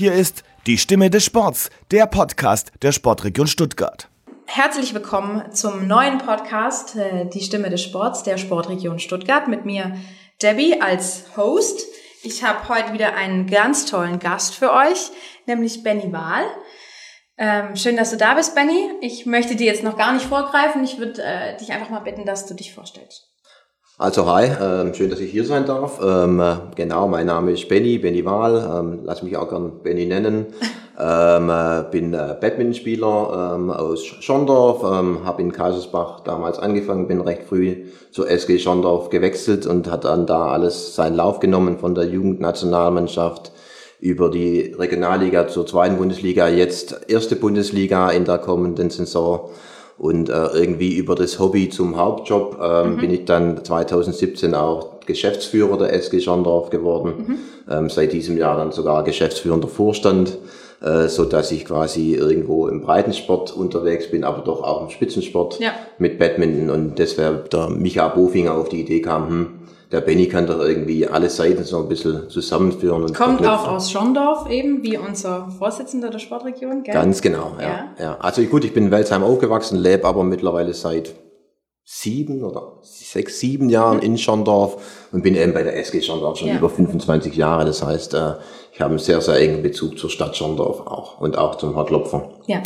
Hier ist Die Stimme des Sports, der Podcast der Sportregion Stuttgart. Herzlich willkommen zum neuen Podcast Die Stimme des Sports der Sportregion Stuttgart mit mir Debbie als Host. Ich habe heute wieder einen ganz tollen Gast für euch, nämlich Benny Wahl. Schön, dass du da bist, Benny. Ich möchte dir jetzt noch gar nicht vorgreifen. Ich würde dich einfach mal bitten, dass du dich vorstellst. Also hi, schön, dass ich hier sein darf. Genau, mein Name ist Benny Wahl, lass mich auch gern Benny nennen. Bin Badmintonspieler aus Schondorf, habe in Kaisersbach damals angefangen, bin recht früh zur SG Schondorf gewechselt und hat dann da alles seinen Lauf genommen, von der Jugendnationalmannschaft über die Regionalliga zur zweiten Bundesliga, jetzt erste Bundesliga in der kommenden Saison. Und irgendwie über das Hobby zum Hauptjob bin ich dann 2017 auch Geschäftsführer der SG Schondorf geworden. Seit diesem Jahr dann sogar geschäftsführender Vorstand, so dass ich quasi irgendwo im Breitensport unterwegs bin, aber doch auch im Spitzensport mit Badminton. Und deshalb der Micha Bofinger auf die Idee kam, der Benny kann doch irgendwie alle Seiten so ein bisschen zusammenführen. Und kommt auch aus Schondorf eben, wie unser Vorsitzender der Sportregion, gell? Ganz genau, ja. Also gut, ich bin in Welsheim aufgewachsen, lebe aber mittlerweile seit 7 Jahren in Schondorf und bin eben bei der SG Schondorf schon über 25 Jahre. Das heißt, ich habe einen sehr, sehr engen Bezug zur Stadt Schondorf auch und auch zum Hartlopfer. Ja.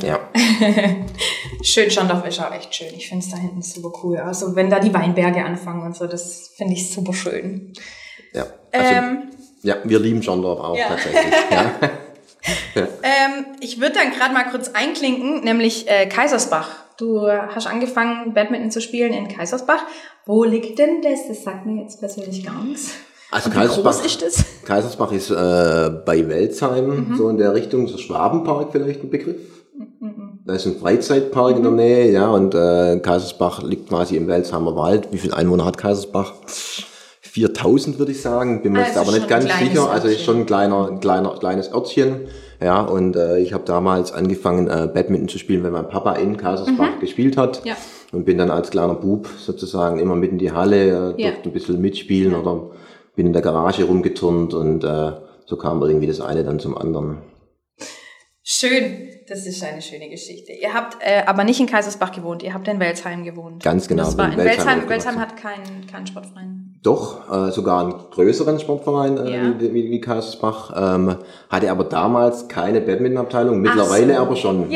Schön, Schondorf ist auch echt schön. Ich finde es da hinten super cool. Also wenn da die Weinberge anfangen und so, das finde ich super schön. Ja, also, wir lieben Schondorf auch tatsächlich. Ja. Ich würde dann gerade mal kurz einklinken, nämlich Kaisersbach. Du hast angefangen, Badminton zu spielen in Kaisersbach. Wo liegt denn das? Das sagt mir jetzt persönlich gar nichts. Also wie groß ist das? Kaisersbach ist bei Welsheim, so in der Richtung, so Schwabenpark vielleicht ein Begriff. Da ist ein Freizeitpark in der Nähe, ja, und Kaisersbach liegt quasi im Welsheimer Wald. Wie viele Einwohner hat Kaisersbach? 4000 würde ich sagen, bin mir jetzt aber nicht ganz sicher. Also ist schon ein kleines Örtchen. Ja, und ich habe damals angefangen, Badminton zu spielen, wenn mein Papa in Kaisersbach gespielt hat. Ja. Und bin dann als kleiner Bub sozusagen immer mit in die Halle, durfte ein bisschen mitspielen oder bin in der Garage rumgeturnt und so kam irgendwie das eine dann zum anderen. Schön, das ist eine schöne Geschichte. Ihr habt aber nicht in Kaisersbach gewohnt, ihr habt in Welsheim gewohnt. Ganz genau. Das war in Welsheim hat keinen Sportverein. Doch, sogar einen größeren Sportverein wie Kaisersbach, hatte aber damals keine Badmintonabteilung, mittlerweile aber schon.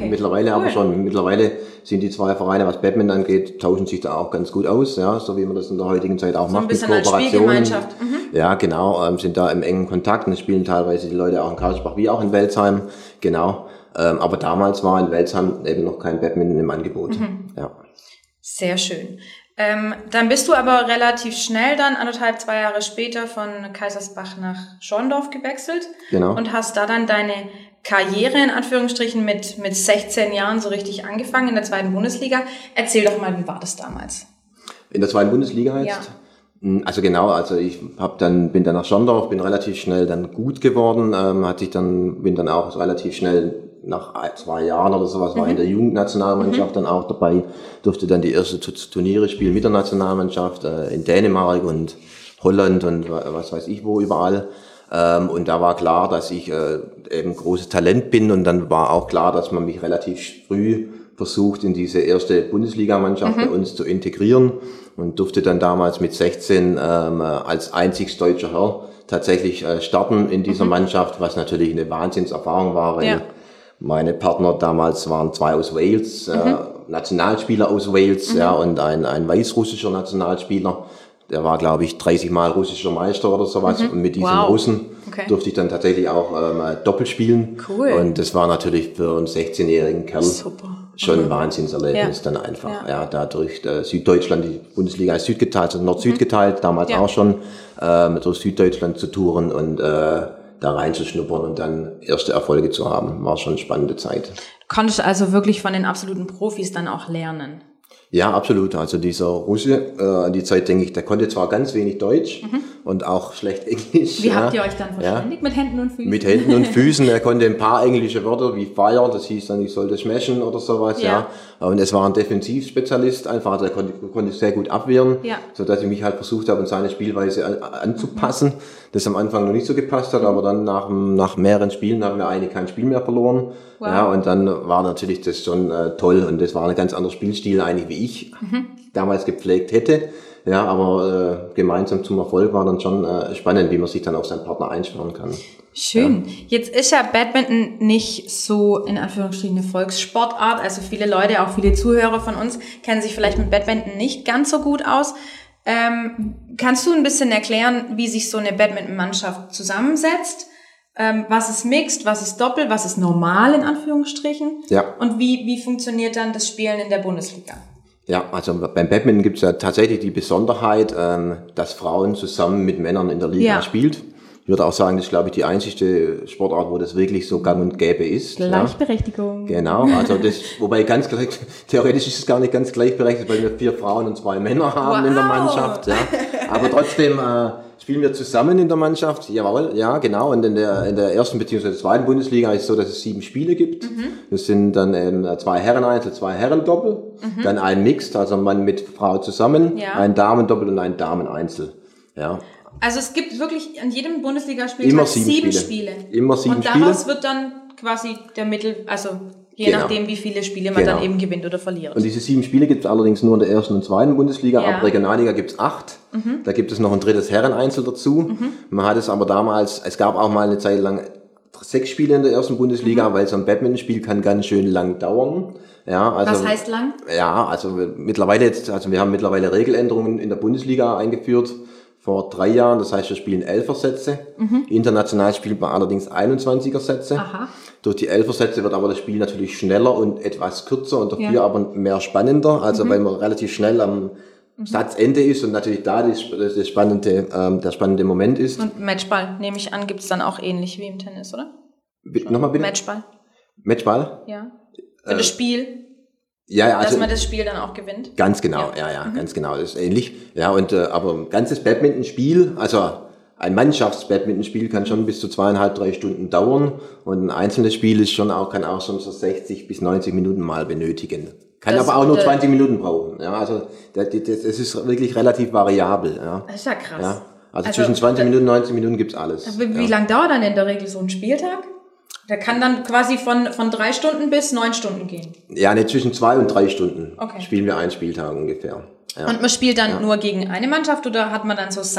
Mittlerweile sind die zwei Vereine, was Badminton angeht, tauschen sich da auch ganz gut aus, ja, so wie man das in der heutigen Zeit auch macht, mit Kooperationen. Ja, genau, sind da im engen Kontakt und spielen teilweise die Leute auch in Kaisersbach wie auch in Welsheim, genau. Aber damals war in Welsheim eben noch kein Badminton im Angebot. Ja. Sehr schön. Dann bist du aber relativ schnell dann, 2 Jahre später, von Kaisersbach nach Schondorf gewechselt. Genau. Und hast da dann deine Karriere in Anführungsstrichen mit 16 Jahren so richtig angefangen in der zweiten Bundesliga. Erzähl doch mal, wie war das damals? In der zweiten Bundesliga jetzt? Ja. Also genau, ich bin dann nach Schondorf, bin relativ schnell dann gut geworden, bin dann auch relativ schnell nach 2 Jahren oder sowas, war in der Jugendnationalmannschaft dann auch dabei, durfte dann die erste Turniere spielen mit der Nationalmannschaft in Dänemark und Holland und was weiß ich wo überall. Und da war klar, dass ich eben großes Talent bin und dann war auch klar, dass man mich relativ früh versucht, in diese erste Bundesligamannschaft bei uns zu integrieren und durfte dann damals mit 16 als einziges deutscher Herr tatsächlich starten in dieser Mannschaft, was natürlich eine Wahnsinnserfahrung war, weil meine Partner damals waren 2 aus Wales, Nationalspieler aus Wales, und ein weißrussischer Nationalspieler. Der war, glaube ich, 30 Mal russischer Meister oder sowas. Und mit diesen Russen durfte ich dann tatsächlich auch Doppel spielen. Cool. Und das war natürlich für einen 16-jährigen Kerl schon ein Wahnsinnserlebnis dann einfach. Ja, dadurch Süddeutschland, die Bundesliga ist südgeteilt, also Nord-Süd geteilt, damals auch schon, durch Süddeutschland zu touren und da reinzuschnuppern und dann erste Erfolge zu haben, war schon eine spannende Zeit. Du konntest also wirklich von den absoluten Profis dann auch lernen? Ja, absolut. Also dieser Russe, an die Zeit denke ich, der konnte zwar ganz wenig Deutsch und auch schlecht Englisch. Wie habt ihr euch dann verständigt? Mit Händen und Füßen? Mit Händen und Füßen. Er konnte ein paar englische Wörter wie Fire, das hieß dann, ich sollte smashen oder sowas. Ja. Und es war ein Defensivspezialist einfach, also er konnte sehr gut abwehren, sodass ich mich halt versucht habe, an seine Spielweise anzupassen. Das am Anfang noch nicht so gepasst hat, aber dann nach mehreren Spielen haben wir eigentlich kein Spiel mehr verloren. Wow. Ja, und dann war natürlich das schon toll und das war ein ganz anderer Spielstil eigentlich, wie ich damals gepflegt hätte. Ja, aber gemeinsam zum Erfolg war dann schon spannend, wie man sich dann auf seinen Partner einschwören kann. Schön. Ja. Jetzt ist ja Badminton nicht so in Anführungsstrichen eine Volkssportart. Also viele Leute, auch viele Zuhörer von uns, kennen sich vielleicht mit Badminton nicht ganz so gut aus. Kannst du ein bisschen erklären, wie sich so eine Badminton-Mannschaft zusammensetzt? Was ist Mixed, was ist Doppel, was ist normal in Anführungsstrichen? Ja. Und wie funktioniert dann das Spielen in der Bundesliga? Ja, also beim Badminton gibt es ja tatsächlich die Besonderheit, dass Frauen zusammen mit Männern in der Liga spielt. Ich würde auch sagen, das ist, glaube ich, die einzigste Sportart, wo das wirklich so gang und gäbe ist. Gleichberechtigung. Ja. Genau, also das, wobei theoretisch ist es gar nicht ganz gleichberechtigt, weil wir 4 Frauen und 2 Männer haben in der Mannschaft. Ja. Aber trotzdem spielen wir zusammen in der Mannschaft. Jawohl, ja, genau. Und in der ersten bzw. zweiten Bundesliga ist es so, dass es 7 Spiele gibt. Das sind dann 2 Herreneinzel, 2 Herrendoppel, dann ein Mixed, also Mann mit Frau zusammen, ein Damendoppel und ein Dameneinzel. Ja. Also es gibt wirklich an jedem Bundesligaspieltag 7 Spiele. Immer 7 Spiele. Und daraus wird dann quasi der Mittel, also je nachdem, wie viele Spiele man dann eben gewinnt oder verliert. Und diese 7 Spiele gibt es allerdings nur in der ersten und zweiten Bundesliga. Ab Regionalliga gibt es 8. Da gibt es noch ein drittes Herreneinzel dazu. Man hat es aber damals, es gab auch mal eine Zeit lang 6 Spiele in der ersten Bundesliga, weil so ein Badmintonspiel kann ganz schön lang dauern. Ja, also, was heißt lang? Ja, also wir haben mittlerweile Regeländerungen in der Bundesliga eingeführt. Vor 3 Jahren, das heißt, wir spielen 11er-Sätze. International spielt man allerdings 21er-Sätze. Aha. Durch die 11er-Sätze wird aber das Spiel natürlich schneller und etwas kürzer und dafür aber mehr spannender. Also weil man relativ schnell am Satzende ist und natürlich da der spannende Moment ist. Und Matchball, nehme ich an, gibt es dann auch ähnlich wie im Tennis, oder? Nochmal bitte? Matchball? Ja. Für das Spiel. Ja, also, dass man das Spiel dann auch gewinnt. Ganz genau, ganz genau, das ist ähnlich. Ja, und aber ein ganzes Badmintonspiel, also ein Mannschafts-Badmintonspiel kann schon bis zu 2,5-3 Stunden dauern und ein einzelnes Spiel ist kann auch schon so 60 bis 90 Minuten mal benötigen. Kann aber auch nur 20 Minuten brauchen. Ja, also das ist wirklich relativ variabel. Ja. Das ist ja krass. Ja, also zwischen 20 Minuten und 90 Minuten gibt's alles. Wie lang dauert dann in der Regel so ein Spieltag? Der kann dann quasi von 3 Stunden bis 9 Stunden gehen. Ja, zwischen 2 und 3 Stunden spielen wir einen Spieltag ungefähr. Ja. Und man spielt dann nur gegen eine Mannschaft oder hat man dann so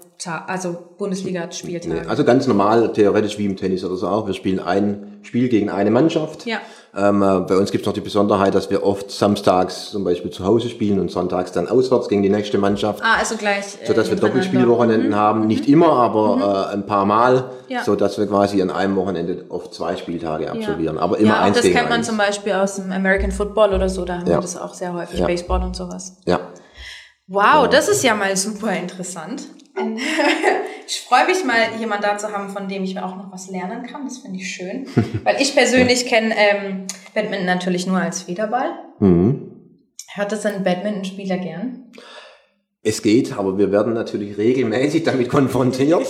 Bundesliga-Spieltage? Nee, also ganz normal, theoretisch wie im Tennis oder so auch. Wir spielen ein Spiel gegen eine Mannschaft. Ja. Bei uns gibt's noch die Besonderheit, dass wir oft samstags zum Beispiel zu Hause spielen und sonntags dann auswärts gegen die nächste Mannschaft. Also gleich. Sodass wir Doppelspielwochenenden haben. Nicht immer, aber ein paar Mal. Ja. Sodass wir quasi an einem Wochenende oft 2 Spieltage absolvieren. Aber immer eins gegen eins. Das kennt man zum Beispiel aus dem American Football oder so. Da haben wir das auch sehr häufig. Baseball und sowas. Ja. Wow, das ist ja mal super interessant. Ich freue mich mal, jemanden da zu haben, von dem ich auch noch was lernen kann. Das finde ich schön. Weil ich persönlich kenne Badminton natürlich nur als Federball. Hört das ein Badmintonspieler gern? Es geht, aber wir werden natürlich regelmäßig damit konfrontiert.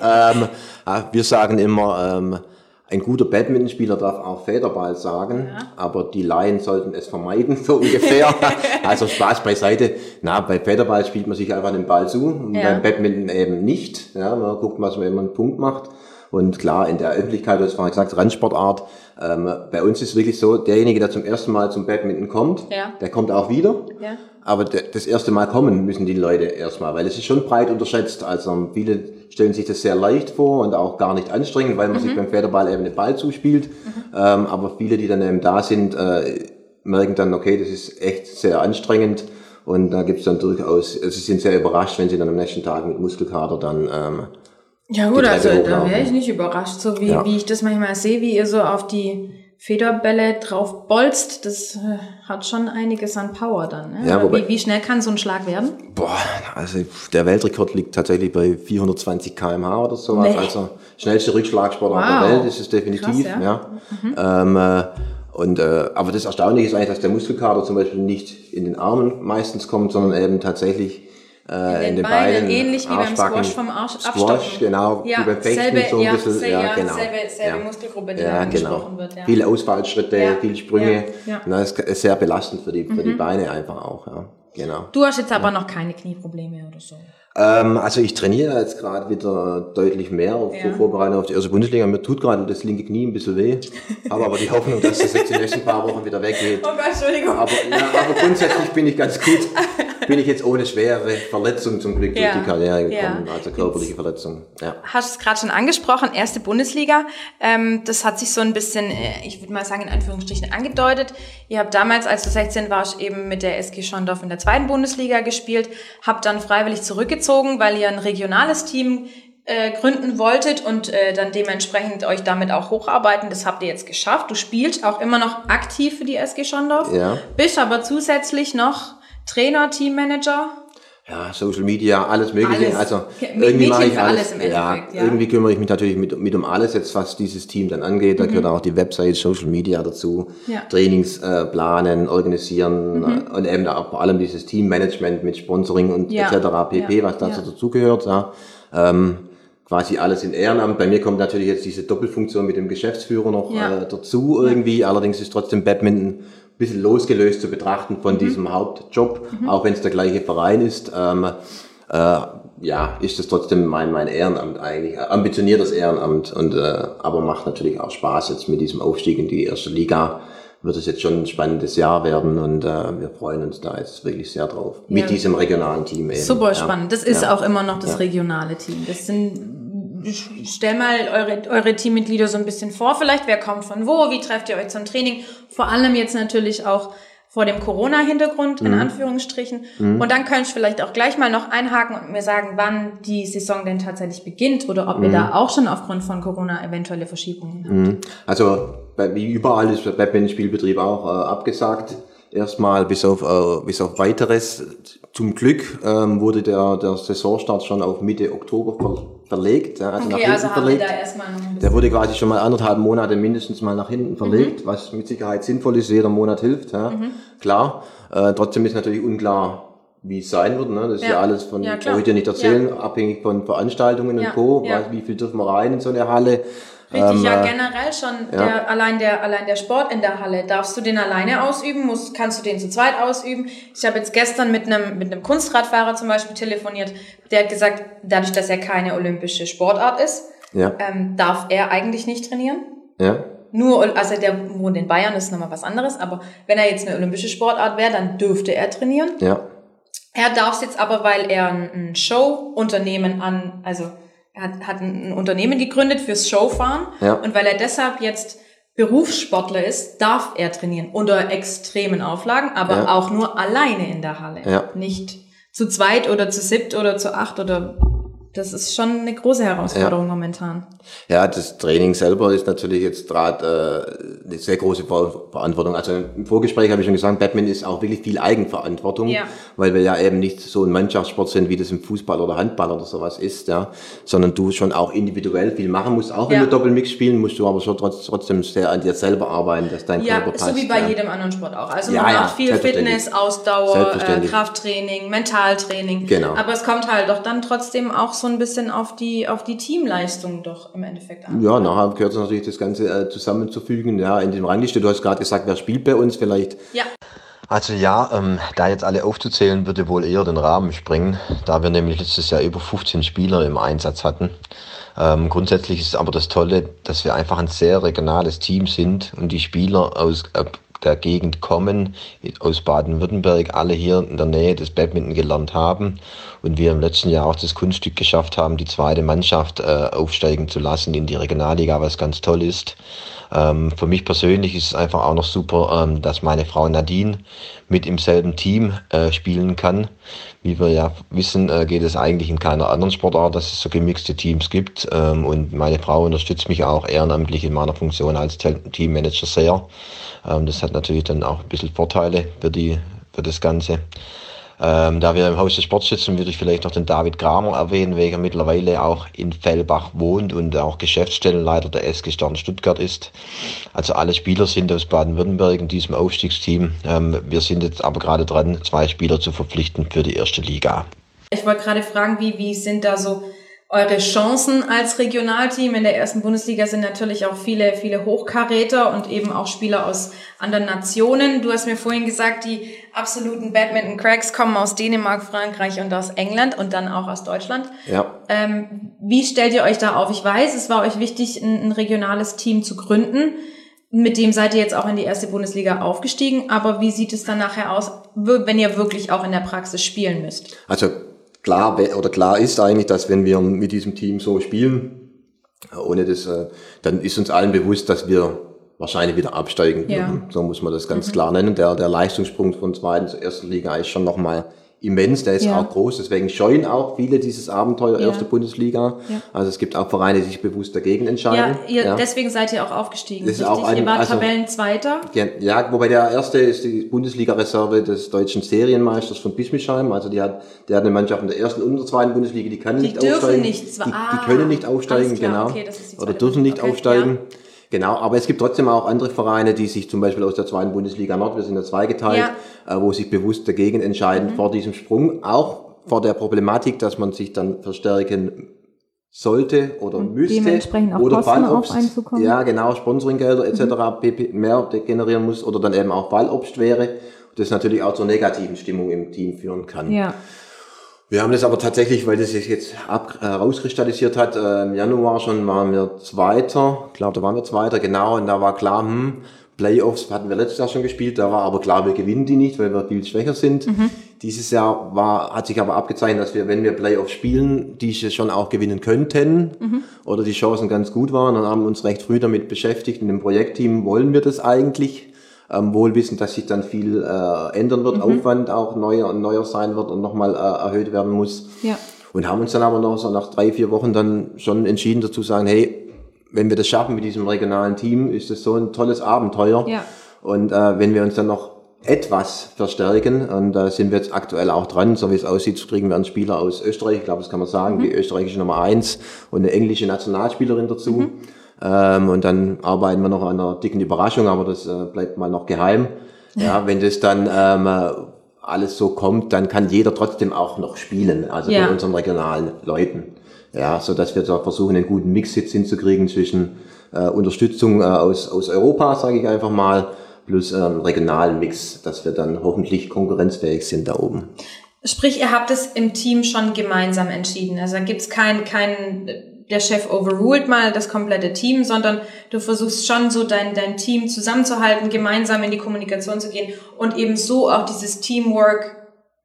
Wir sagen immer, ein guter Badmintonspieler darf auch Federball sagen, aber die Laien sollten es vermeiden, so ungefähr. Also Spaß beiseite. Bei Federball spielt man sich einfach den Ball zu, und beim Badminton eben nicht. Ja, man guckt, was man, wenn man einen Punkt macht. Und klar, in der Öffentlichkeit, du hast vorhin gesagt, Randsportart. Bei uns ist es wirklich so, derjenige, der zum ersten Mal zum Badminton kommt, der kommt auch wieder. Ja. Aber das erste Mal kommen müssen die Leute erstmal, weil es ist schon breit unterschätzt. Also viele stellen sich das sehr leicht vor und auch gar nicht anstrengend, weil man sich beim Federball eben den Ball zuspielt. Aber viele, die dann eben da sind, merken dann, okay, das ist echt sehr anstrengend. Und da gibt's dann durchaus, sie sind sehr überrascht, wenn sie dann am nächsten Tag mit Muskelkater dann ja gut, also da wäre ich nicht überrascht, so wie ich das manchmal sehe, wie ihr so auf die Federbälle drauf bolzt, das hat schon einiges an Power dann. Ne? Ja, wie schnell kann so ein Schlag werden? Also der Weltrekord liegt tatsächlich bei 420 km/h oder sowas. Nee. Also schnellste Rückschlagsportart der Welt ist es definitiv. Krass, ja. Und aber das Erstaunliche ist eigentlich, dass der Muskelkater zum Beispiel nicht in den Armen meistens kommt, sondern eben tatsächlich in den Beinen, ähnlich wie beim Squash vom Squash, genau, ja, wie beim Fechten selbe, so ein bisschen, genau. Selbe Muskelgruppe, die da angesprochen wird. Ja. Viele Ausfallschritte, viele Sprünge, ja. Das ist sehr belastend für die Beine einfach auch, ja, genau. Du hast jetzt aber noch keine Knieprobleme oder so? Also ich trainiere jetzt gerade wieder deutlich mehr zur Vorbereitung auf die erste Bundesliga. Mir tut gerade das linke Knie ein bisschen weh, habe aber die Hoffnung, dass das jetzt die nächsten paar Wochen wieder weggeht. Oh Gott, Entschuldigung. Aber grundsätzlich bin ich ganz gut. Bin ich jetzt ohne schwere Verletzung zum Glück durch die Karriere gekommen, also körperliche Verletzung. Ja. Hast es gerade schon angesprochen, erste Bundesliga. Das hat sich so ein bisschen, ich würde mal sagen, in Anführungsstrichen angedeutet. Ihr habt damals, als du 16 warst, eben mit der SG Schondorf in der zweiten Bundesliga gespielt, habt dann freiwillig zurückgezogen, weil ihr ein regionales Team gründen wolltet und dann dementsprechend euch damit auch hocharbeiten. Das habt ihr jetzt geschafft. Du spielst auch immer noch aktiv für die SG Schondorf, bist aber zusätzlich noch Trainer, Teammanager. Ja, Social Media, alles Mögliche. Alles. Also irgendwie mache ich alles. Im Endeffekt, irgendwie kümmere ich mich natürlich mit um alles jetzt, was dieses Team dann angeht. Da gehört auch die Website, Social Media dazu, Trainings planen, organisieren und eben auch vor allem dieses Teammanagement mit Sponsoring und etc. pp, was dazu dazugehört. Ja. Quasi alles in Ehrenamt. Bei mir kommt natürlich jetzt diese Doppelfunktion mit dem Geschäftsführer noch dazu irgendwie. Allerdings ist trotzdem Badminton ein bisschen losgelöst zu betrachten von diesem Hauptjob, auch wenn es der gleiche Verein ist. Ist es trotzdem mein Ehrenamt eigentlich, ambitioniertes Ehrenamt und aber macht natürlich auch Spaß jetzt mit diesem Aufstieg in die erste Liga. Wird es jetzt schon ein spannendes Jahr werden und wir freuen uns da jetzt wirklich sehr drauf. Mit diesem regionalen Team eben. Super spannend. Das ist auch immer noch das regionale Team. Das stell mal eure Teammitglieder so ein bisschen vor vielleicht. Wer kommt von wo? Wie trefft ihr euch zum Training? Vor allem jetzt natürlich auch vor dem Corona-Hintergrund, in Anführungsstrichen. Und dann könnt ihr vielleicht auch gleich mal noch einhaken und mir sagen, wann die Saison denn tatsächlich beginnt oder ob ihr da auch schon aufgrund von Corona eventuelle Verschiebungen habt. Also wie überall ist der Badminton-Spielbetrieb auch abgesagt. Erstmal bis auf weiteres. Zum Glück wurde der Saisonstart schon auf Mitte Oktober verlegt. Also nach hinten verlegt. Da erstmal noch ein bisschen. Der wurde quasi schon mal 1,5 Monate mindestens mal nach hinten verlegt, was mit Sicherheit sinnvoll ist. Jeder Monat hilft, klar. Trotzdem ist natürlich unklar, wie es sein wird. Ne? Das ist ja alles brauche ich dir nicht erzählen, abhängig von Veranstaltungen und Co. Wie viel dürfen wir rein in so eine Halle? Richtig, generell schon allein der Sport in der Halle. Darfst du den alleine ausüben? Kannst du den zu zweit ausüben? Ich habe jetzt gestern mit einem Kunstradfahrer zum Beispiel telefoniert. Der hat gesagt, dadurch, dass er keine olympische Sportart ist, darf er eigentlich nicht trainieren. Ja. Also der wohnt in Bayern, das ist nochmal was anderes. Aber wenn er jetzt eine olympische Sportart wäre, dann dürfte er trainieren. Ja. Er darf es jetzt aber, weil er ein Showunternehmen er hat ein Unternehmen gegründet fürs Showfahren und weil er deshalb jetzt Berufssportler ist, darf er trainieren unter extremen Auflagen, aber auch nur alleine in der Halle. Ja. Nicht zu zweit oder zu siebt oder zu acht oder das ist schon eine große Herausforderung momentan. Ja, das Training selber ist natürlich jetzt gerade eine sehr große Verantwortung. Also im Vorgespräch habe ich schon gesagt, Badminton ist auch wirklich viel Eigenverantwortung, weil wir ja eben nicht so ein Mannschaftssport sind, wie das im Fußball oder Handball oder sowas ist, sondern du schon auch individuell viel machen musst. Auch wenn du Doppelmix spielen, musst du aber schon trotzdem sehr an dir selber arbeiten, dass dein Körper passt. Ja, so wie bei jedem anderen Sport auch. Also man macht viel Fitness, Ausdauer, Krafttraining, Mentaltraining. Genau. Aber es kommt halt doch dann trotzdem auch so ein bisschen auf die Teamleistung doch im Endeffekt an. Ja, nachher gehört es natürlich das Ganze zusammenzufügen, in dem Rangliste. Du hast gerade gesagt, wer spielt bei uns vielleicht? Ja. Also da jetzt alle aufzuzählen, würde wohl eher den Rahmen sprengen, da wir nämlich letztes Jahr über 15 Spieler im Einsatz hatten. Grundsätzlich ist aber das Tolle, dass wir einfach ein sehr regionales Team sind und die Spieler aus der Gegend kommen, aus Baden-Württemberg, alle hier in der Nähe des Badminton gelernt haben und wir im letzten Jahr auch das Kunststück geschafft haben, die zweite Mannschaft aufsteigen zu lassen in die Regionalliga, was ganz toll ist. Für mich persönlich ist es einfach auch noch super, dass meine Frau Nadine mit im selben Team spielen kann. Wie wir ja wissen, geht es eigentlich in keiner anderen Sportart, dass es so gemixte Teams gibt. Und meine Frau unterstützt mich auch ehrenamtlich in meiner Funktion als Teammanager sehr. Das hat natürlich dann auch ein bisschen Vorteile für das Ganze. Da wir im Haus des Sports sitzen, würde ich vielleicht noch den David Kramer erwähnen, welcher mittlerweile auch in Fellbach wohnt und auch Geschäftsstellenleiter der SG Stern Stuttgart ist. Also alle Spieler sind aus Baden-Württemberg in diesem Aufstiegsteam. Wir sind jetzt aber gerade dran, 2 Spieler zu verpflichten für die erste Liga. Ich wollte gerade fragen, wie sind da so eure Chancen als Regionalteam? In der ersten Bundesliga sind natürlich auch viele Hochkaräter und eben auch Spieler aus anderen Nationen. Du hast mir vorhin gesagt, die absoluten Badminton-Cracks kommen aus Dänemark, Frankreich und aus England und dann auch aus Deutschland. Ja. Wie stellt ihr euch da auf? Ich weiß, es war euch wichtig, ein regionales Team zu gründen. Mit dem seid ihr jetzt auch in die erste Bundesliga aufgestiegen. Aber wie sieht es dann nachher aus, wenn ihr wirklich auch in der Praxis spielen müsst? Also klar ist eigentlich, dass wenn wir mit diesem Team so spielen, ohne das, dann ist uns allen bewusst, dass wir wahrscheinlich wieder absteigen würden. So muss man das ganz klar nennen. Der Leistungssprung von zweiten zur ersten Liga ist schon nochmal immens, der ist auch groß, deswegen scheuen auch viele dieses Abenteuer erste Bundesliga. Ja. Also es gibt auch Vereine, die sich bewusst dagegen entscheiden. Deswegen seid ihr auch aufgestiegen. Das ist auch ihr wart Tabellenzweiter. Ja, wobei der erste ist die Bundesliga-Reserve des deutschen Serienmeisters von Bismischheim. Also der hat eine Mannschaft in der ersten und der zweiten Bundesliga, die können nicht aufsteigen. Die können nicht aufsteigen, genau. Okay, das ist die oder dürfen nicht aufsteigen. Ja. Genau, aber es gibt trotzdem auch andere Vereine, die sich zum Beispiel aus der zweiten Bundesliga Nord, wir sind ja zweigeteilt, wo sich bewusst dagegen entscheiden vor diesem Sprung, auch vor der Problematik, dass man sich dann verstärken sollte oder müsste. Dementsprechend auch oder Kosten auf einzukommen. Ja, genau, Sponsoringgelder etc. mehr generieren muss oder dann eben auch Fallobst wäre. Das natürlich auch zur negativen Stimmung im Team führen kann. Ja. Wir haben das aber tatsächlich, weil das sich jetzt rauskristallisiert hat, im Januar schon waren wir Zweiter, ich glaube, da waren wir Zweiter, genau, und da war klar, Playoffs hatten wir letztes Jahr schon gespielt, da war aber klar, wir gewinnen die nicht, weil wir viel schwächer sind. Dieses Jahr hat sich aber abgezeichnet, dass wir, wenn wir Playoffs spielen, die schon auch gewinnen könnten oder die Chancen ganz gut waren, und haben uns recht früh damit beschäftigt. In dem Projektteam wollen wir das eigentlich. Wohl wissend, dass sich dann viel ändern wird, Aufwand auch neuer sein wird und nochmal erhöht werden muss. Ja. Und haben uns dann aber noch so nach 3-4 Wochen dann schon entschieden dazu sagen, hey, wenn wir das schaffen mit diesem regionalen Team, ist das so ein tolles Abenteuer. Ja. Und wenn wir uns dann noch etwas verstärken, und da sind wir jetzt aktuell auch dran, so wie es aussieht, kriegen wir einen Spieler aus Österreich, ich glaube, das kann man sagen, die österreichische Nummer 1 und eine englische Nationalspielerin dazu. Und dann arbeiten wir noch an einer dicken Überraschung, aber das bleibt mal noch geheim. Ja, wenn das dann alles so kommt, dann kann jeder trotzdem auch noch spielen, also bei unseren regionalen Leuten. Ja, so dass wir da versuchen, einen guten Mix jetzt hinzukriegen zwischen Unterstützung aus Europa, sage ich einfach mal, plus regionalen Mix, dass wir dann hoffentlich konkurrenzfähig sind da oben. Sprich, ihr habt es im Team schon gemeinsam entschieden. Also da gibt's keinen der Chef overruled mal das komplette Team, sondern du versuchst schon so dein Team zusammenzuhalten, gemeinsam in die Kommunikation zu gehen und eben so auch dieses Teamwork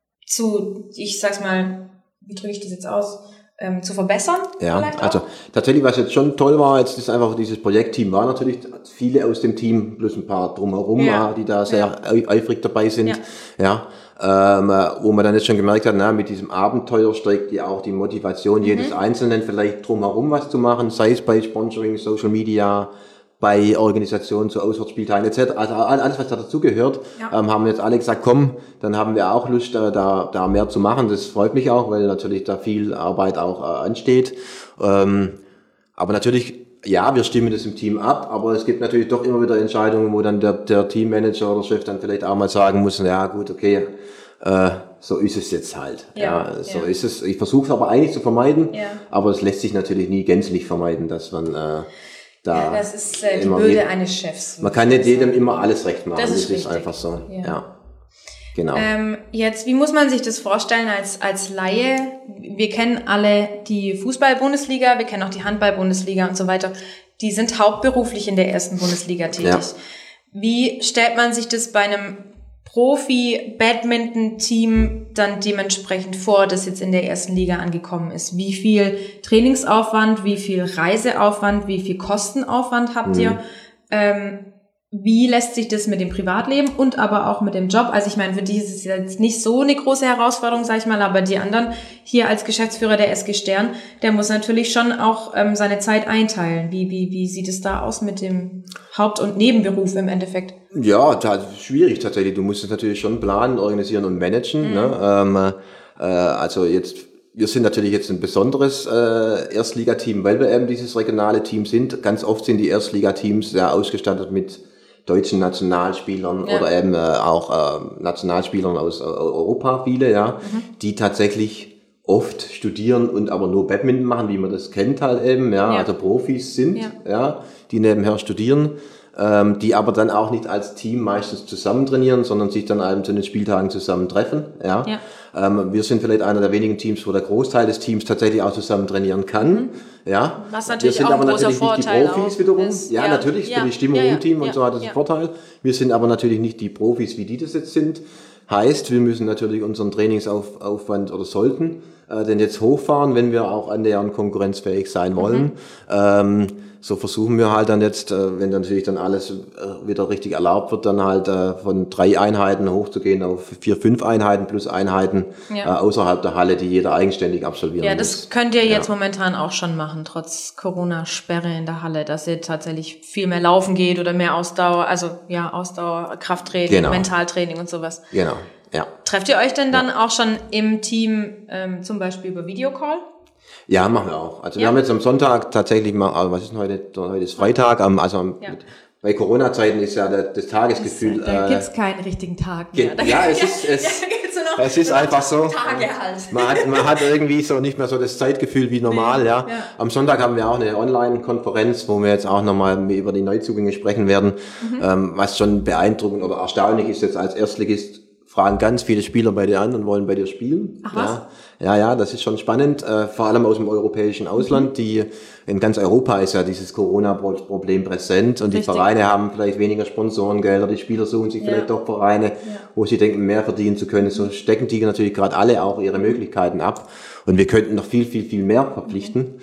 ich sag's mal, wie drücke ich das jetzt aus, zu verbessern. Ja, also tatsächlich, was jetzt schon toll war, jetzt ist einfach dieses Projektteam, war natürlich viele aus dem Team, plus ein paar drumherum, die da sehr eifrig dabei sind. Ja. Wo man dann jetzt schon gemerkt hat, mit diesem Abenteuer steigt ja auch die Motivation jedes Einzelnen, vielleicht drumherum was zu machen, sei es bei Sponsoring, Social Media, bei Organisationen zu Auswärtsspieltagen etc. Also alles, was da dazugehört, haben jetzt alle gesagt, komm, dann haben wir auch Lust, da mehr zu machen. Das freut mich auch, weil natürlich da viel Arbeit auch ansteht. Aber natürlich, wir stimmen das im Team ab, aber es gibt natürlich doch immer wieder Entscheidungen, wo dann der Teammanager oder Chef dann vielleicht auch mal sagen muss, ja gut, okay, so ist es jetzt halt. So ist es. Ich versuche es aber eigentlich zu vermeiden, aber es lässt sich natürlich nie gänzlich vermeiden, dass man das ist die Bürde eines Chefs. Man kann nicht jedem immer alles recht machen. Das ist einfach so. Ja. Genau. Jetzt, wie muss man sich das vorstellen als Laie? Wir kennen alle die Fußball-Bundesliga, wir kennen auch die Handball-Bundesliga und so weiter. Die sind hauptberuflich in der ersten Bundesliga tätig. Ja. Wie stellt man sich das bei einem Profi-Badminton-Team dann dementsprechend vor, das jetzt in der ersten Liga angekommen ist? Wie viel Trainingsaufwand, wie viel Reiseaufwand, wie viel Kostenaufwand habt ihr? Wie lässt sich das mit dem Privatleben und aber auch mit dem Job? Also ich meine, für die ist es jetzt nicht so eine große Herausforderung, sag ich mal, aber die anderen hier als Geschäftsführer der SG Stern, der muss natürlich schon auch seine Zeit einteilen. Wie sieht es da aus mit dem Haupt- und Nebenberuf im Endeffekt? Ja, schwierig tatsächlich. Du musst es natürlich schon planen, organisieren und managen. Ne? Also jetzt, wir sind natürlich jetzt ein besonderes Erstligateam, weil wir eben dieses regionale Team sind. Ganz oft sind die Erstligateams ja ausgestattet mit deutschen Nationalspielern oder eben auch Nationalspielern aus Europa, viele, die tatsächlich oft studieren und aber nur Badminton machen, wie man das kennt halt eben, also Profis sind, die nebenher studieren, die aber dann auch nicht als Team meistens zusammen trainieren, sondern sich dann eben zu den Spieltagen zusammen treffen, wir sind vielleicht einer der wenigen Teams, wo der Großteil des Teams tatsächlich auch zusammen trainieren kann, Was natürlich wir sind auch aber ein großer natürlich nicht die Profis wiederum. Ist. Natürlich für die Stimmung im Team und so hat das einen Vorteil. Wir sind aber natürlich nicht die Profis, wie die das jetzt sind. Heißt, wir müssen natürlich unseren Trainingsaufwand oder sollten den jetzt hochfahren, wenn wir auch annähernd konkurrenzfähig sein wollen. So versuchen wir halt dann jetzt, wenn dann natürlich dann alles wieder richtig erlaubt wird, dann halt von 3 Einheiten hochzugehen auf 4, 5 Einheiten plus Einheiten außerhalb der Halle, die jeder eigenständig absolvieren muss. Ja, das könnt ihr jetzt momentan auch schon machen, trotz Corona-Sperre in der Halle, dass ihr tatsächlich viel mehr laufen geht oder mehr Ausdauer, Ausdauer, Krafttraining, Mentaltraining und sowas. Genau, ja. Trefft ihr euch denn dann auch schon im Team zum Beispiel über Videocall? Ja, machen wir auch. Also wir haben jetzt am Sonntag tatsächlich mal, was ist denn heute? Heute ist Freitag, bei Corona-Zeiten ist ja das Tagesgefühl. Da gibt's keinen richtigen Tag mehr. Es ist einfach so. Tage halt. Man hat irgendwie so nicht mehr so das Zeitgefühl wie normal, Am Sonntag haben wir auch eine Online-Konferenz, wo wir jetzt auch nochmal über die Neuzugänge sprechen werden. Was schon beeindruckend oder erstaunlich ist jetzt als Erstligist, fragen ganz viele Spieler bei dir an und wollen bei dir spielen. Ach was? Ja, das ist schon spannend, vor allem aus dem europäischen Ausland, die in ganz Europa ist ja dieses Corona-Problem präsent und die Vereine haben vielleicht weniger Sponsorengelder, die Spieler suchen sich vielleicht doch Vereine, wo sie denken, mehr verdienen zu können. So stecken die natürlich gerade alle auch ihre Möglichkeiten ab und wir könnten noch viel, viel, viel mehr verpflichten,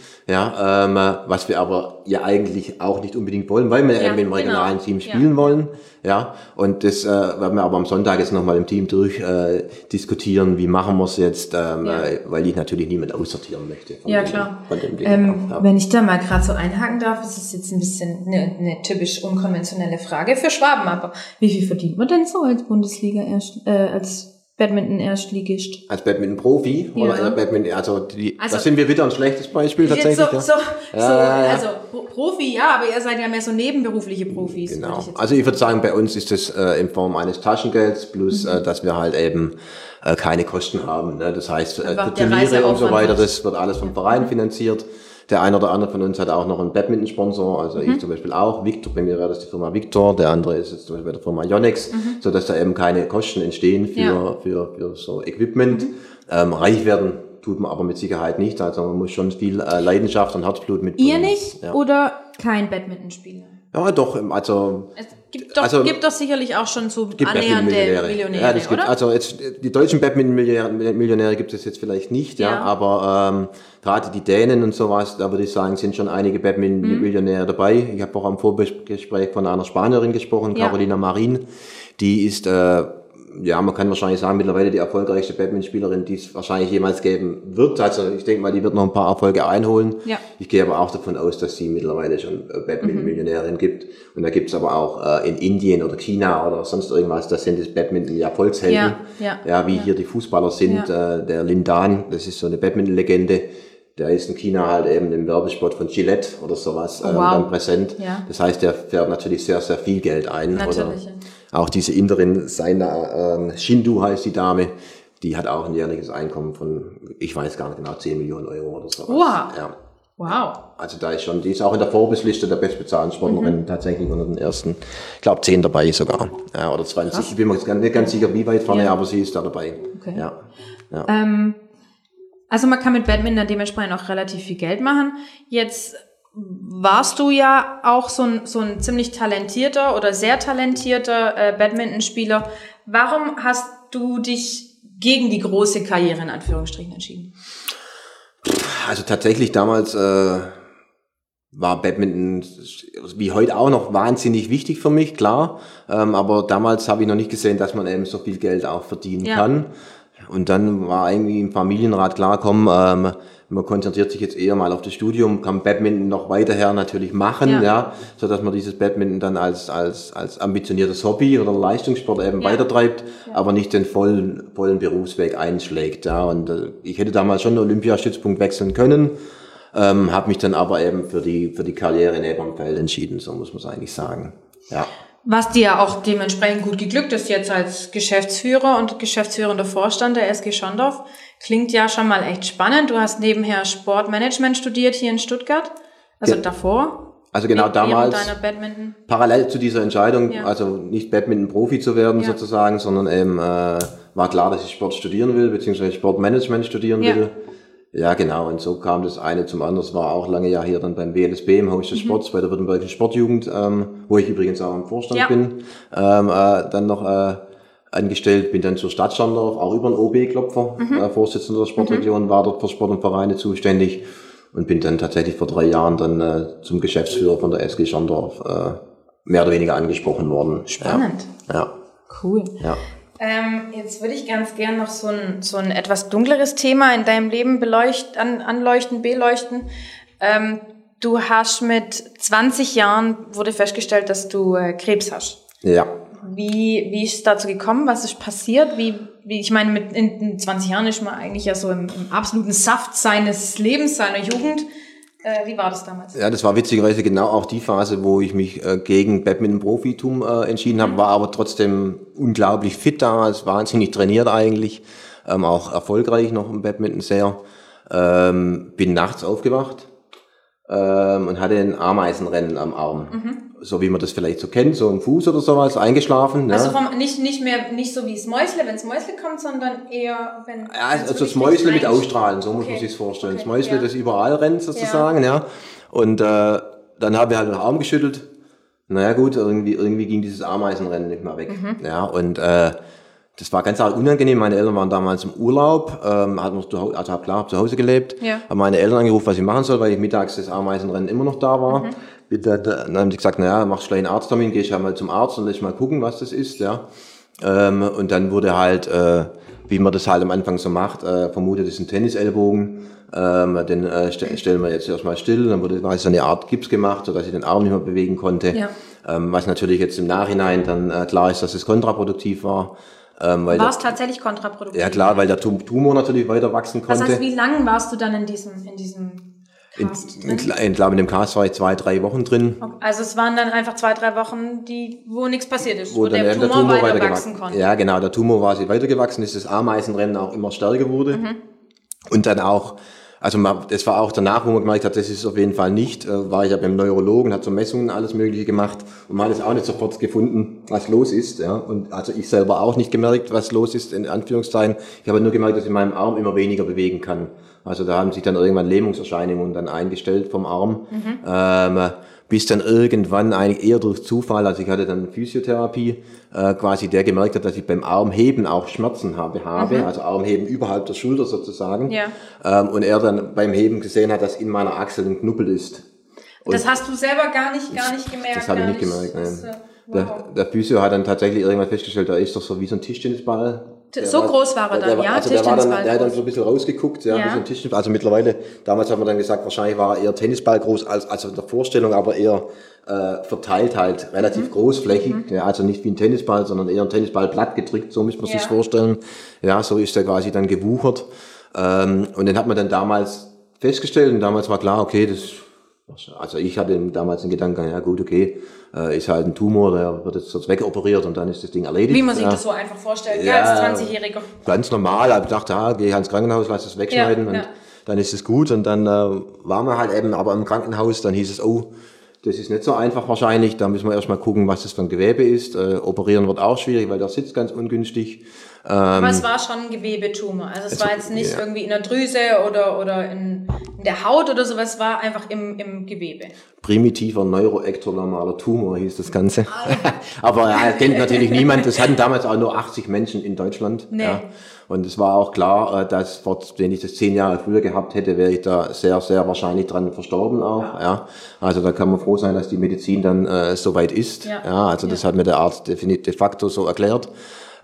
was wir aber ja eigentlich auch nicht unbedingt wollen, weil wir eben im regionalen Team spielen wollen. Und das werden wir aber am Sonntag jetzt nochmal im Team diskutieren, wie machen wir es jetzt, weil ich natürlich niemand aussortieren möchte. Von dem wenn ich da mal gerade so einhaken darf, das ist jetzt ein bisschen eine typisch unkonventionelle Frage für Schwaben, aber wie viel verdient man denn so als Bundesliga als Badminton-Erstligist? Als Badminton-Profi? Oder Badminton, da sind wir wieder ein schlechtes Beispiel tatsächlich. Also Profi, aber ihr seid ja mehr so nebenberufliche Profis. Genau. Also ich würde sagen, bei uns ist das in Form eines Taschengelds plus, dass wir halt eben keine Kosten haben. Ne? Das heißt, Turniere und so weiter, das wird alles vom Verein finanziert. Der eine oder andere von uns hat auch noch einen Badminton-Sponsor, also ich zum Beispiel auch. Victor, bei mir wäre das die Firma Victor, der andere ist jetzt zum Beispiel bei der Firma Yonex, so dass da eben keine Kosten entstehen für so Equipment. Reich werden tut man aber mit Sicherheit nicht, also man muss schon viel Leidenschaft und Herzblut mitbringen. Ihr nicht oder kein Badmintonspieler? Ja, doch, also... Es gibt doch sicherlich auch schon so annähernde Millionäre, ja, das gibt, oder? also jetzt, die deutschen Badminton-Millionäre gibt es jetzt vielleicht nicht, aber gerade die Dänen und sowas, da würde ich sagen, sind schon einige Badminton-Millionäre dabei. Ich habe auch am Vorgespräch von einer Spanierin gesprochen, Carolina Marin, die ist... man kann wahrscheinlich sagen, mittlerweile die erfolgreichste Badmintonspielerin, die es wahrscheinlich jemals geben wird. Also ich denke mal, die wird noch ein paar Erfolge einholen. Ja. Ich gehe aber auch davon aus, dass sie mittlerweile schon Badminton-Millionärin gibt. Und da gibt es aber auch in Indien oder China oder sonst irgendwas, das sind das Badminton ja Volkshelden. Wie hier die Fußballer sind. Der Lin Dan, das ist so eine Badminton-Legende. Der ist in China halt eben im Werbespot von Gillette oder sowas dann präsent. Ja. Das heißt, der fährt natürlich sehr, sehr viel Geld ein. Natürlich. Auch diese Inderin, Shindu heißt die Dame, die hat auch ein jährliches Einkommen von, ich weiß gar nicht genau, 10 Millionen Euro oder sowas. Wow. Ja. Wow. Also da ist schon, die ist auch in der Forbes-Liste der bestbezahlten Sportlerinnen tatsächlich unter den ersten, ich glaube 10 dabei sogar. Ja, oder 20. Krass. Ich bin mir jetzt nicht ganz sicher, wie weit vorne, aber sie ist da dabei. Okay. Ja. Also man kann mit Badminton dementsprechend auch relativ viel Geld machen. Jetzt warst du ja auch so ein ziemlich talentierter oder sehr talentierter Badmintonspieler. Warum hast du dich gegen die große Karriere in Anführungsstrichen entschieden? Also tatsächlich damals war Badminton wie heute auch noch wahnsinnig wichtig für mich, klar. Aber damals habe ich noch nicht gesehen, dass man eben so viel Geld auch verdienen kann. Und dann war irgendwie im Familienrat klar, komm, man konzentriert sich jetzt eher mal auf das Studium, kann Badminton noch weiterher natürlich machen, ja, so dass man dieses Badminton dann als ambitioniertes Hobby oder Leistungssport eben weitertreibt, aber nicht den vollen Berufsweg einschlägt, ja. Und ich hätte damals schon einen Olympiastützpunkt wechseln können, habe mich dann aber eben für die Karriere in Ebernfeld entschieden, so muss man es eigentlich sagen, ja. Was dir ja auch dementsprechend gut geglückt ist jetzt als Geschäftsführer und geschäftsführender Vorstand der SG Schondorf. Klingt ja schon mal echt spannend. Du hast nebenher Sportmanagement studiert hier in Stuttgart, also davor. Also genau damals, deiner Badminton. Parallel zu dieser Entscheidung, also nicht Badminton-Profi zu werden sozusagen, sondern eben war klar, dass ich Sport studieren will, beziehungsweise Sportmanagement studieren will. Ja, genau. Und so kam das eine zum anderen. Es war auch lange Jahr hier dann beim WLSB im Haus des Sports, bei der Württembergischen Sportjugend, wo ich übrigens auch im Vorstand bin, dann noch angestellt, bin dann zur Stadt Schondorf, auch über den OB-Klopfer, Vorsitzender der Sportregion, war dort für Sport und Vereine zuständig und bin dann tatsächlich vor 3 Jahren dann zum Geschäftsführer von der SG Schondorf mehr oder weniger angesprochen worden. Spannend. Ja. Cool. Ja. Jetzt würde ich ganz gern noch so ein etwas dunkleres Thema in deinem Leben beleuchten. Du hast mit 20 Jahren, wurde festgestellt, dass du Krebs hast. Ja. Wie ist es dazu gekommen? Was ist passiert? Ich meine, in 20 Jahren ist man eigentlich ja so im absoluten Saft seines Lebens, seiner Jugend. Wie war das damals? Ja, das war witzigerweise genau auch die Phase, wo ich mich gegen Badminton-Profitum entschieden habe, war aber trotzdem unglaublich fit damals, wahnsinnig trainiert eigentlich, auch erfolgreich noch im Badminton sehr. Bin nachts aufgewacht und hatte ein Ameisenrennen am Arm. So wie man das vielleicht so kennt, so im Fuß oder sowas, eingeschlafen. Also nicht so wie das Mäusle, wenn das Mäusle kommt, sondern eher, wenn... Ja, also das Mäusle mit Ausstrahlen, so muss man sich vorstellen. Okay. Das Mäusle, das überall rennt sozusagen, ja. Und dann habe ich halt den Arm geschüttelt. Naja gut, irgendwie ging dieses Ameisenrennen nicht mehr weg. Ja, und das war ganz arg unangenehm. Meine Eltern waren damals im Urlaub, hab zu Hause gelebt, haben meine Eltern angerufen, was ich machen soll, weil ich mittags das Ameisenrennen immer noch da war. Dann haben sie gesagt, naja, machst gleich einen Arzttermin, geh ich halt mal zum Arzt und lass mal gucken, was das ist, ja. Und dann wurde halt, wie man das halt am Anfang so macht, vermutet, das ist ein Tennisellbogen, den stellen wir jetzt erstmal still, dann war so eine Art Gips gemacht, sodass ich den Arm nicht mehr bewegen konnte, was natürlich jetzt im Nachhinein dann klar ist, dass es kontraproduktiv war. War es tatsächlich kontraproduktiv? Ja klar, weil der Tumor natürlich weiter wachsen konnte. Das heißt, wie lange warst du dann in diesem Cast drin? Ich glaube, in dem Cast war ich 2-3 Wochen drin. Okay. Also es waren dann einfach 2-3 Wochen, wo nichts passiert ist, wo der Tumor weiter wachsen konnte. Ja genau, der Tumor war weitergewachsen, ist das Ameisenrennen auch immer stärker wurde. Und dann auch, also das war auch danach, wo man gemerkt hat, das ist auf jeden Fall nicht, war ich ja beim Neurologen, hat so Messungen, alles Mögliche gemacht und man hat es auch nicht sofort gefunden, was los ist, ja. Und also ich selber auch nicht gemerkt, was los ist, in Anführungszeichen. Ich habe nur gemerkt, dass ich meinen Arm immer weniger bewegen kann. Also da haben sich dann irgendwann Lähmungserscheinungen dann eingestellt vom Arm, bis dann irgendwann eigentlich eher durch Zufall, also ich hatte dann Physiotherapie, quasi der gemerkt hat, dass ich beim Armheben auch Schmerzen habe, also Armheben überhalb der Schulter sozusagen. Und er dann beim Heben gesehen hat, dass in meiner Achsel ein Knubbel ist. Und das hast du selber gar nicht gemerkt? Das habe ich nicht gemerkt, nein. Der Physio hat dann tatsächlich irgendwann festgestellt, da ist doch so wie so ein Tischtennisball. So groß war er dann, der hat dann so ein bisschen rausgeguckt, wie so ein Tischtennisball. Also mittlerweile, damals hat man dann gesagt, wahrscheinlich war er eher Tennisball groß als in der Vorstellung, aber eher verteilt halt, relativ großflächig. Ja, also nicht wie ein Tennisball, sondern eher ein Tennisball platt gedrückt, so muss man sich vorstellen. Ja, so ist er quasi dann gewuchert. Und den hat man dann damals festgestellt und damals war klar, okay, also ich hatte damals den Gedanken, ja gut, okay, ist halt ein Tumor, der wird jetzt wegoperiert und dann ist das Ding erledigt. Wie man sich das so einfach vorstellt, als 20-Jähriger. Ganz normal, ich dachte, geh ins Krankenhaus, lass das wegschneiden und dann ist es gut. Und dann waren wir halt eben aber im Krankenhaus, dann hieß es, oh, das ist nicht so einfach wahrscheinlich, da müssen wir erstmal gucken, was das für ein Gewebe ist. Operieren wird auch schwierig, weil der sitzt ganz ungünstig. Aber es war schon ein Gewebetumor, also es war jetzt nicht irgendwie in der Drüse oder in der Haut oder sowas, es war einfach im Gewebe. Primitiver neuroektodermaler Tumor hieß das Ganze. Aber kennt natürlich niemand, das hatten damals auch nur 80 Menschen in Deutschland. Nee. Ja. Und es war auch klar, dass, wenn ich das 10 Jahre früher gehabt hätte, wäre ich da sehr, sehr wahrscheinlich dran verstorben auch. Ja. Also da kann man froh sein, dass die Medizin dann so weit ist. Ja. Also das hat mir der Arzt de facto so erklärt.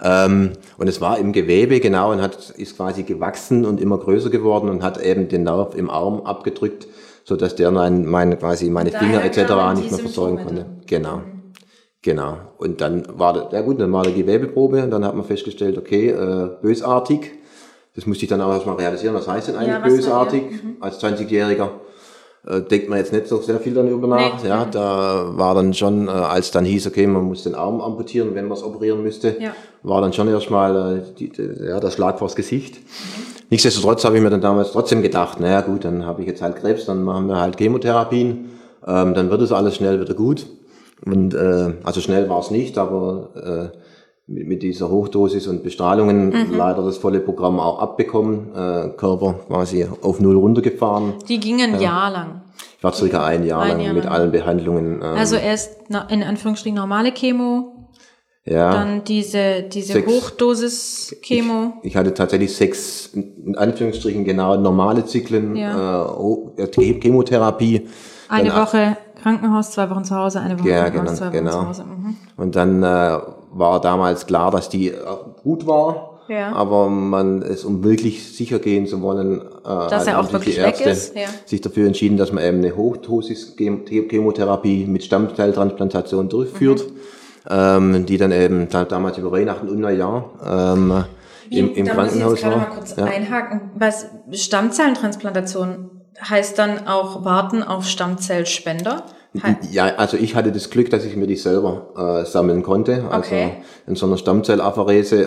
Und es war im Gewebe, genau, und ist quasi gewachsen und immer größer geworden und hat eben den Nerv im Arm abgedrückt, so dass der meine Finger etc. nicht mehr versorgen konnte. Genau. Und dann war der Gewebeprobe und dann hat man festgestellt, okay, bösartig. Das musste ich dann auch erstmal realisieren, was heißt denn eigentlich bösartig? Als 20-Jähriger denkt man jetzt nicht so sehr viel darüber nach. Nee. Ja, da war dann schon, als dann hieß, okay, man muss den Arm amputieren, wenn man es operieren müsste, war dann schon erstmal der Schlag vors Gesicht. Nichtsdestotrotz habe ich mir dann damals trotzdem gedacht, naja gut, dann habe ich jetzt halt Krebs, dann machen wir halt Chemotherapien, dann wird es alles schnell wieder gut. Und also schnell war es nicht, aber mit dieser Hochdosis und Bestrahlungen leider das volle Programm auch abbekommen, Körper quasi auf 0 runtergefahren. Die gingen ein Jahr lang. Ich war circa ein Jahr lang mit allen Behandlungen. Also erst in Anführungsstrichen normale Chemo, dann diese Hochdosis-Chemo. Ich hatte tatsächlich 6, in Anführungsstrichen genau, normale Zyklen, Chemotherapie. Eine Woche Krankenhaus, 2 Wochen zu Hause, eine Woche Krankenhaus, 2 Wochen zu Hause. Und dann war damals klar, dass die gut war, aber man es, um wirklich sicher gehen zu wollen, dass er auch wirklich weg ist, sich dafür entschieden, dass man eben eine Hochdosis-Chemotherapie mit Stammzelltransplantation durchführt, die dann eben damals über Weihnachten und Neujahr im Krankenhaus war. Da muss ich jetzt gerade mal kurz einhaken. Was Stammzelltransplantation heißt dann auch warten auf Stammzellspender? Ja, also ich hatte das Glück, dass ich mir die selber sammeln konnte. Also in so einer Stammzellapherese,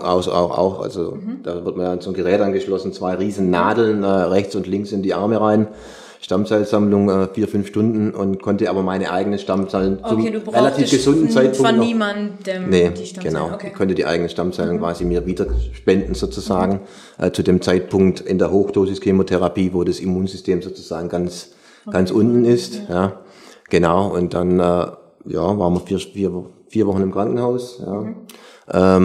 da wird man ja an so ein Gerät angeschlossen, 2 riesen Nadeln rechts und links in die Arme rein. Stammzellsammlung 4-5 Stunden und konnte aber meine eigenen Stammzellen zum relativ gesunden Zeitpunkt von niemandem die Stammzellen. Genau. Ich konnte die eigenen Stammzellen quasi mir wieder spenden sozusagen zu dem Zeitpunkt in der Hochdosis-Chemotherapie, wo das Immunsystem sozusagen ganz unten ist. Ja, genau. Und dann waren wir 4 Wochen im Krankenhaus. Ja.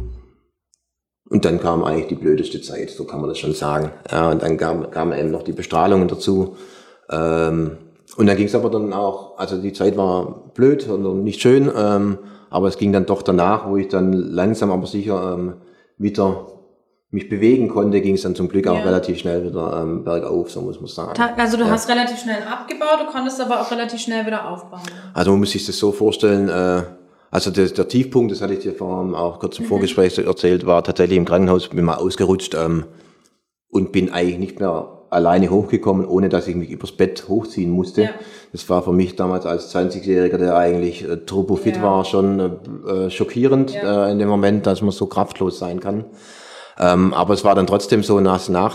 Und dann kam eigentlich die blödeste Zeit, so kann man das schon sagen. Ja, und dann kamen eben noch die Bestrahlungen dazu. Und dann ging es aber dann auch, also die Zeit war blöd und nicht schön, aber es ging dann doch danach, wo ich dann langsam aber sicher wieder mich bewegen konnte, ging es dann zum Glück auch relativ schnell wieder bergauf, so muss man sagen. Also du hast relativ schnell abgebaut, du konntest aber auch relativ schnell wieder aufbauen. Also man muss sich das so vorstellen, also der Tiefpunkt, das hatte ich dir vorhin auch kurz im Vorgespräch erzählt, war tatsächlich im Krankenhaus, bin mal ausgerutscht und bin eigentlich nicht mehr alleine hochgekommen, ohne dass ich mich übers Bett hochziehen musste. Ja. Das war für mich damals als 20-Jähriger, der eigentlich turbofit war, schon schockierend in dem Moment, dass man so kraftlos sein kann. Aber es war dann trotzdem so, nach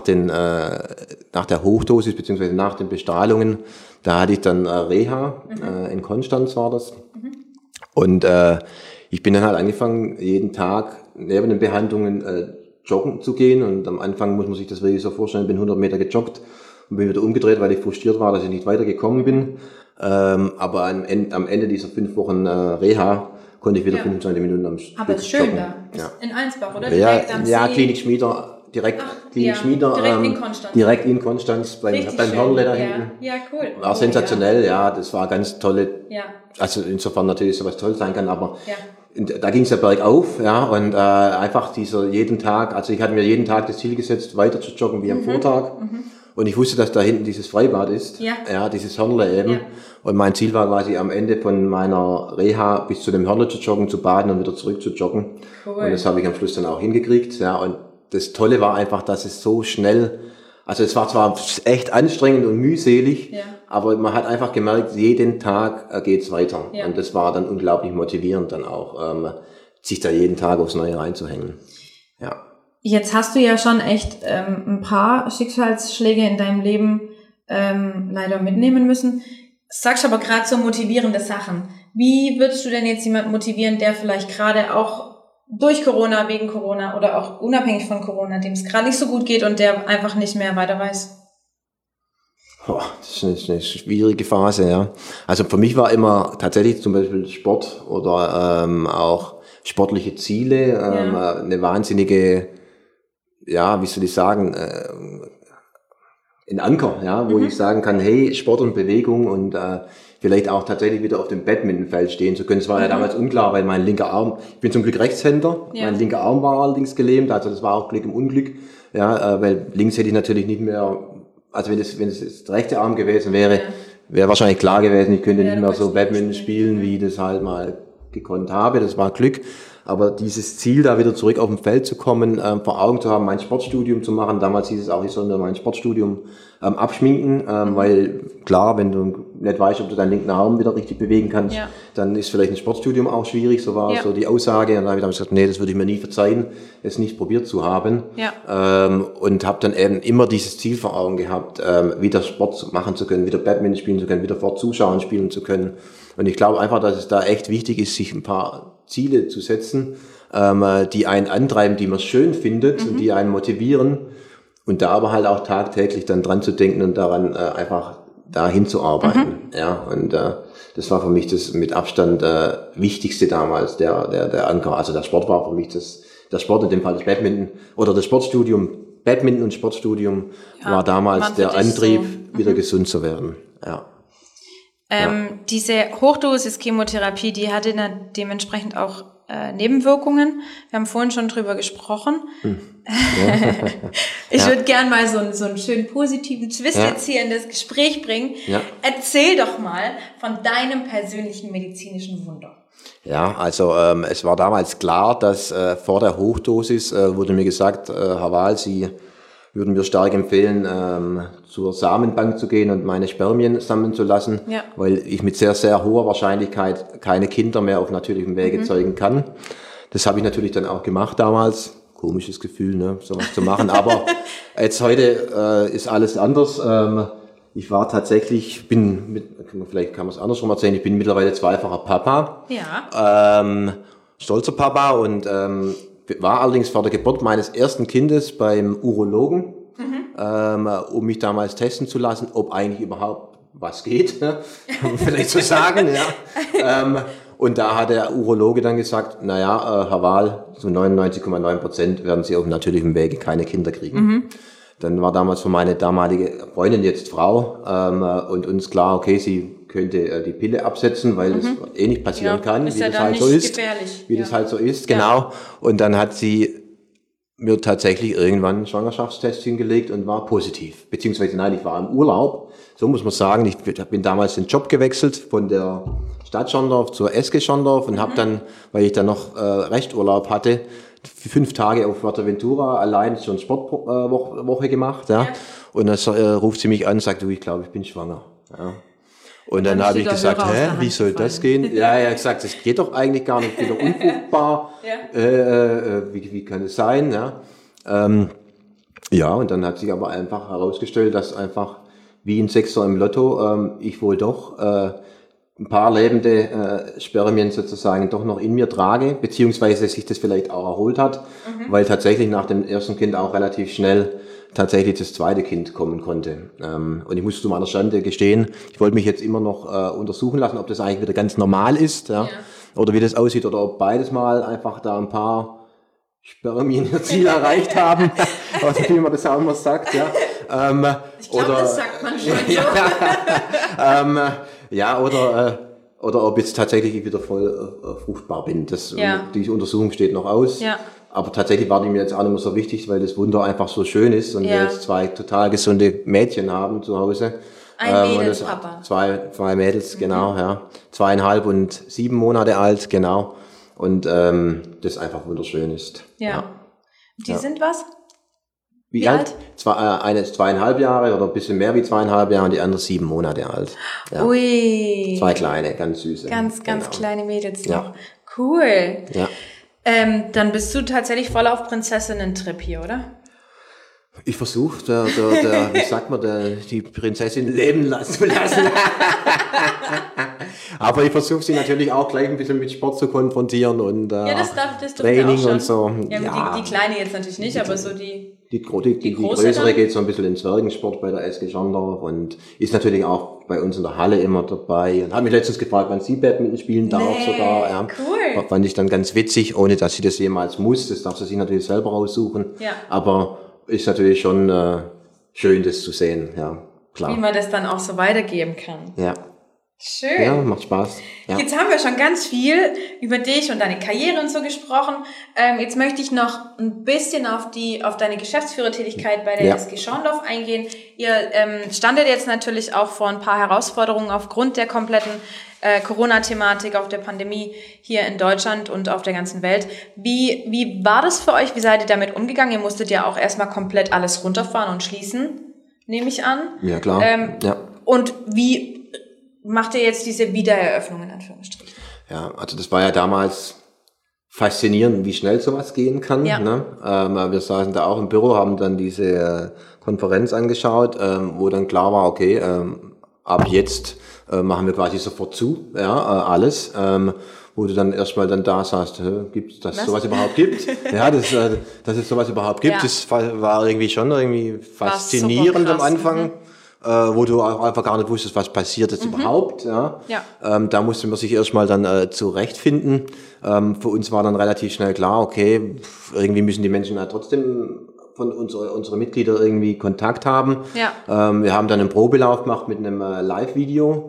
der Hochdosis beziehungsweise nach den Bestrahlungen, da hatte ich dann Reha, in Konstanz war das. Und ich bin dann halt angefangen, jeden Tag neben den Behandlungen joggen zu gehen. Und am Anfang muss man sich das wirklich so vorstellen, bin 100 Meter gejoggt und bin wieder umgedreht, weil ich frustriert war, dass ich nicht weitergekommen bin. Aber am Ende dieser 5 Wochen Reha konnte ich wieder 25 Minuten am Stück Aber ist schön joggen. da. Ja. In Einsbach, oder? Direkt am See. Klinik Schmieder. Direkt in Konstanz. Direkt in Konstanz beim Hörnle da hinten. Ja, cool. War sensationell, das war ganz tolle. Ja. Also insofern natürlich sowas toll sein kann, aber da ging es ja bergauf, und einfach jeden Tag, also ich hatte mir jeden Tag das Ziel gesetzt, weiter zu joggen wie am Vortag. Und ich wusste, dass da hinten dieses Freibad ist, dieses Hörnle eben. Ja. Und mein Ziel war quasi am Ende von meiner Reha bis zu dem Hörnle zu joggen, zu baden und wieder zurück zu joggen. Cool. Und das habe ich am Schluss dann auch hingekriegt, und das Tolle war einfach, dass es so schnell, also es war zwar echt anstrengend und mühselig, aber man hat einfach gemerkt, jeden Tag geht's weiter. Ja. Und das war dann unglaublich motivierend dann auch, sich da jeden Tag aufs Neue reinzuhängen. Ja. Jetzt hast du ja schon echt ein paar Schicksalsschläge in deinem Leben leider mitnehmen müssen. Sagst aber gerade so motivierende Sachen. Wie würdest du denn jetzt jemanden motivieren, der vielleicht gerade auch durch Corona, wegen Corona oder auch unabhängig von Corona, dem es gerade nicht so gut geht und der einfach nicht mehr weiter weiß? Das ist eine schwierige Phase, Also für mich war immer tatsächlich zum Beispiel Sport oder auch sportliche Ziele eine wahnsinnige, wie soll ich sagen, ein Anker, ja, wo ich sagen kann, hey, Sport und Bewegung und vielleicht auch tatsächlich wieder auf dem Badmintonfeld stehen zu können. Es war ja damals unklar, weil mein linker Arm, ich bin zum Glück Rechtshänder, mein linker Arm war allerdings gelähmt, also das war auch Glück im Unglück, ja, weil links hätte ich natürlich nicht mehr, also wenn es der rechte Arm gewesen wäre, wäre wahrscheinlich klar gewesen, ich könnte nicht mehr so Badminton spielen, wie ich das halt mal gekonnt habe, das war Glück. Aber dieses Ziel, da wieder zurück auf dem Feld zu kommen, vor Augen zu haben, mein Sportstudium zu machen. Damals hieß es auch, ich soll mir mein Sportstudium abschminken, weil klar, wenn du nicht weißt, ob du deinen linken Arm wieder richtig bewegen kannst, dann ist vielleicht ein Sportstudium auch schwierig. So war so die Aussage. Und dann habe ich gesagt, nee, das würde ich mir nie verzeihen, es nicht probiert zu haben. Und habe dann eben immer dieses Ziel vor Augen gehabt, wieder Sport machen zu können, wieder Badminton spielen zu können, wieder vor Zuschauern spielen zu können. Und ich glaube einfach, dass es da echt wichtig ist, sich ein paar Ziele zu setzen, die einen antreiben, die man schön findet und die einen motivieren und da aber halt auch tagtäglich dann dran zu denken und daran einfach dahin zu arbeiten. Ja, und das war für mich das mit Abstand Wichtigste damals, der Anker. Also der Sport war für mich der Sport, in dem Fall das Badminton oder das Sportstudium, Badminton und Sportstudium war damals der Antrieb, wieder gesund zu werden. Ja. Diese Hochdosis-Chemotherapie, die hatte dann dementsprechend auch Nebenwirkungen. Wir haben vorhin schon drüber gesprochen. Ich würde gern mal so einen schönen positiven Twist jetzt hier in das Gespräch bringen. Ja. Erzähl doch mal von deinem persönlichen medizinischen Wunder. Ja, also es war damals klar, dass vor der Hochdosis wurde mir gesagt, Herr Wahl, Sie würden mir stark empfehlen, zur Samenbank zu gehen und meine Spermien sammeln zu lassen, weil ich mit sehr, sehr hoher Wahrscheinlichkeit keine Kinder mehr auf natürlichem Wege zeugen kann. Das habe ich natürlich dann auch gemacht damals. Komisches Gefühl, ne, sowas zu machen. Aber jetzt heute ist alles anders. Ich war tatsächlich, vielleicht kann man es andersrum erzählen, ich bin mittlerweile zweifacher Papa. Ja. Stolzer Papa und war allerdings vor der Geburt meines ersten Kindes beim Urologen, um mich damals testen zu lassen, ob eigentlich überhaupt was geht, kann man vielleicht so sagen. Ja. Und da hat der Urologe dann gesagt, naja, Herr Wahl, zu 99,9% werden Sie auf natürlichem Wege keine Kinder kriegen. Dann war damals für meine damalige Freundin, jetzt Frau, und uns klar, okay, sie könnte die Pille absetzen, weil es eh nicht passieren kann, wie das halt so ist. Wie das halt so ist, genau. Und dann hat sie mir tatsächlich irgendwann einen Schwangerschaftstest hingelegt und war positiv. Beziehungsweise nein, ich war im Urlaub, so muss man sagen. Ich bin damals den Job gewechselt von der Stadt Schorndorf zur SG Schorndorf und habe dann, weil ich dann noch Resturlaub hatte, 5 Tage auf Fuerteventura allein schon Sportwoche gemacht. Ja. Und dann ruft sie mich an und sagt, du, ich glaube, ich bin schwanger. Ja. Und dann habe ich gesagt, wie soll das gehen? Ja, er hat gesagt, das geht doch eigentlich gar nicht, ich bin doch unfruchtbar. Wie kann das sein? Ja. Und dann hat sich aber einfach herausgestellt, dass einfach wie ein Sechser im Lotto ich wohl doch ein paar lebende Spermien sozusagen doch noch in mir trage, beziehungsweise sich das vielleicht auch erholt hat, weil tatsächlich nach dem ersten Kind auch relativ schnell tatsächlich das zweite Kind kommen konnte. Und ich muss zu meiner Schande gestehen, ich wollte mich jetzt immer noch untersuchen lassen, ob das eigentlich wieder ganz normal ist, oder wie das aussieht, oder ob beides mal einfach da ein paar Spermien ihr Ziel erreicht haben, also wie man das auch immer sagt. Ja. Ich glaube, das sagt man schon so. Oder ob jetzt tatsächlich ich wieder voll fruchtbar bin. Die Untersuchung steht noch aus. Ja. Aber tatsächlich war die mir jetzt auch nicht mehr so wichtig, weil das Wunder einfach so schön ist und wir jetzt 2 total gesunde Mädchen haben zu Hause. Ein Mädels, Papa. 2 Mädels, genau, ja. 2,5 und 7 Monate alt, genau. Und das einfach wunderschön ist. Ja. Die sind was? Wie alt? Eine ist 2,5 Jahre oder ein bisschen mehr wie 2,5 Jahre und die andere 7 Monate alt. Ja. Ui. 2 kleine, ganz süße. Ganz kleine Mädels noch. Ja. Cool. Ja. Dann bist du tatsächlich voll auf Prinzessinnen-Trip hier, oder? Ich versuche, wie sagt man, die Prinzessin leben zu lassen. Aber ich versuche sie natürlich auch gleich ein bisschen mit Sport zu konfrontieren und das Training auch schon. Und so. Ja, die Kleine jetzt natürlich nicht, aber so die größere geht so ein bisschen in Zwergensport bei der SG Schorndorf und ist natürlich auch bei uns in der Halle immer dabei. Und hat mich letztens gefragt, wann sie Badminton spielen darf sogar. Ja. Cool. Fand ich dann ganz witzig, ohne dass sie das jemals muss. Das darf sie sich natürlich selber raussuchen. Ja. Aber ist natürlich schon schön, das zu sehen, ja, klar. Wie man das dann auch so weitergeben kann. Ja. Schön. Ja, macht Spaß. Ja. Jetzt haben wir schon ganz viel über dich und deine Karriere und so gesprochen. Jetzt möchte ich noch ein bisschen auf deine Geschäftsführertätigkeit bei der SG Schorndorf eingehen. Ihr standet jetzt natürlich auch vor ein paar Herausforderungen aufgrund der kompletten Corona-Thematik, auf der Pandemie hier in Deutschland und auf der ganzen Welt. Wie war das für euch? Wie seid ihr damit umgegangen? Ihr musstet ja auch erstmal komplett alles runterfahren und schließen, nehme ich an. Ja, klar. Ja. Und wie macht ihr jetzt diese Wiedereröffnung in Anführungsstrichen? Ja, also das war ja damals faszinierend, wie schnell sowas gehen kann. Ja. Ne? Wir saßen da auch im Büro, haben dann diese Konferenz angeschaut, wo dann klar war, okay, ab jetzt machen wir quasi sofort zu, alles. Wo du dann erstmal dann da saßt, gibt's das sowas überhaupt gibt? Ja, dass es sowas überhaupt gibt, das war irgendwie schon faszinierend am Anfang. Wo du auch einfach gar nicht wusstest, was passiert jetzt überhaupt. Ja. Da musste man sich erstmal dann zurechtfinden. Für uns war dann relativ schnell klar, okay, irgendwie müssen die Menschen halt trotzdem von unsere Mitglieder irgendwie Kontakt haben. Ja. Wir haben dann einen Probelauf gemacht mit einem Live-Video.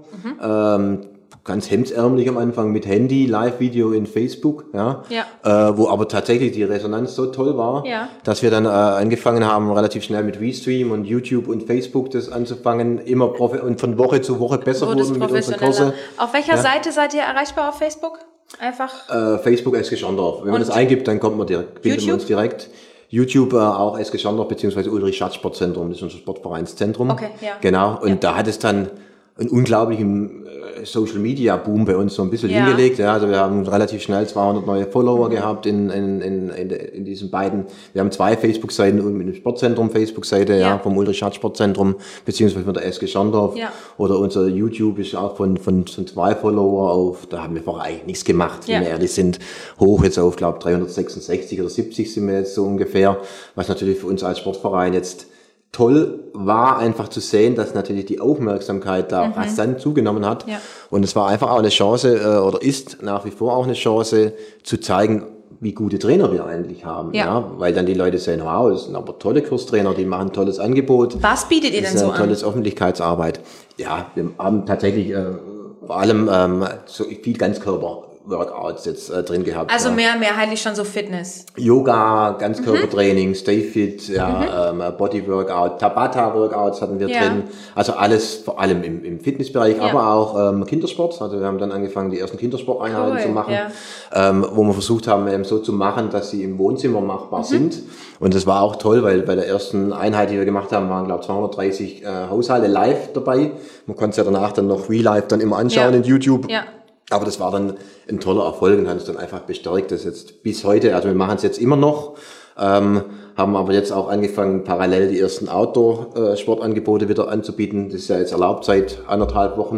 Ganz hemdsärmlich am Anfang mit Handy, Live-Video in Facebook, wo aber tatsächlich die Resonanz so toll war, dass wir dann angefangen haben, relativ schnell mit Restream und YouTube und Facebook das anzufangen, immer und von Woche zu Woche besser wurden mit unseren Kurse. Auf welcher Seite seid ihr erreichbar auf Facebook? Einfach? Facebook SG Schorndorf. Wenn man das eingibt, dann kommt man findet man uns direkt. YouTube auch SG Schorndorf beziehungsweise Ulrich Schatz Sportzentrum, das ist unser Sportvereinszentrum. Okay, ja. Genau, und da hat es dann einen unglaublichen Social Media Boom bei uns so ein bisschen hingelegt. Ja, also wir haben relativ schnell 200 neue Follower gehabt in diesen beiden. Wir haben 2 Facebook-Seiten und mit dem Sportzentrum Facebook-Seite, vom Ulrich Schatz Sportzentrum, beziehungsweise von der SG Schorndorf. Ja. Oder unser YouTube ist auch von 2 Follower auf, da haben wir vorher eigentlich nichts gemacht, wenn wir ehrlich sind, hoch jetzt auf, glaube 366 oder 70 sind wir jetzt so ungefähr, was natürlich für uns als Sportverein jetzt toll war, einfach zu sehen, dass natürlich die Aufmerksamkeit da rasant zugenommen hat. Ja. Und es war einfach auch eine Chance, oder ist nach wie vor auch eine Chance, zu zeigen, wie gute Trainer wir eigentlich haben. Ja. Weil dann die Leute sehen, wow, das sind aber tolle Kurstrainer, die machen ein tolles Angebot. Was bietet ihr denn so an? Das ist eine tolle Öffentlichkeitsarbeit. Ja, wir haben tatsächlich vor allem so viel Ganzkörper-Workouts jetzt drin gehabt. Also mehrheitlich schon so Fitness. Yoga, Ganzkörpertraining, Stay Fit, Body-Workout, Tabata-Workouts hatten wir drin. Also alles vor allem im Fitnessbereich, aber auch Kindersport. Also wir haben dann angefangen, die ersten Kindersporteinheiten zu machen, wo wir versucht haben, eben so zu machen, dass sie im Wohnzimmer machbar sind. Und das war auch toll, weil bei der ersten Einheit, die wir gemacht haben, waren, glaube ich, 230 Haushalte live dabei. Man konnte es ja danach dann noch Real Life dann immer anschauen in YouTube. Ja. Aber das war dann ein toller Erfolg und hat uns dann einfach bestärkt, dass jetzt bis heute, also wir machen es jetzt immer noch, haben aber jetzt auch angefangen, parallel die ersten Outdoor-Sportangebote wieder anzubieten. Das ist ja jetzt erlaubt seit 1,5 Wochen.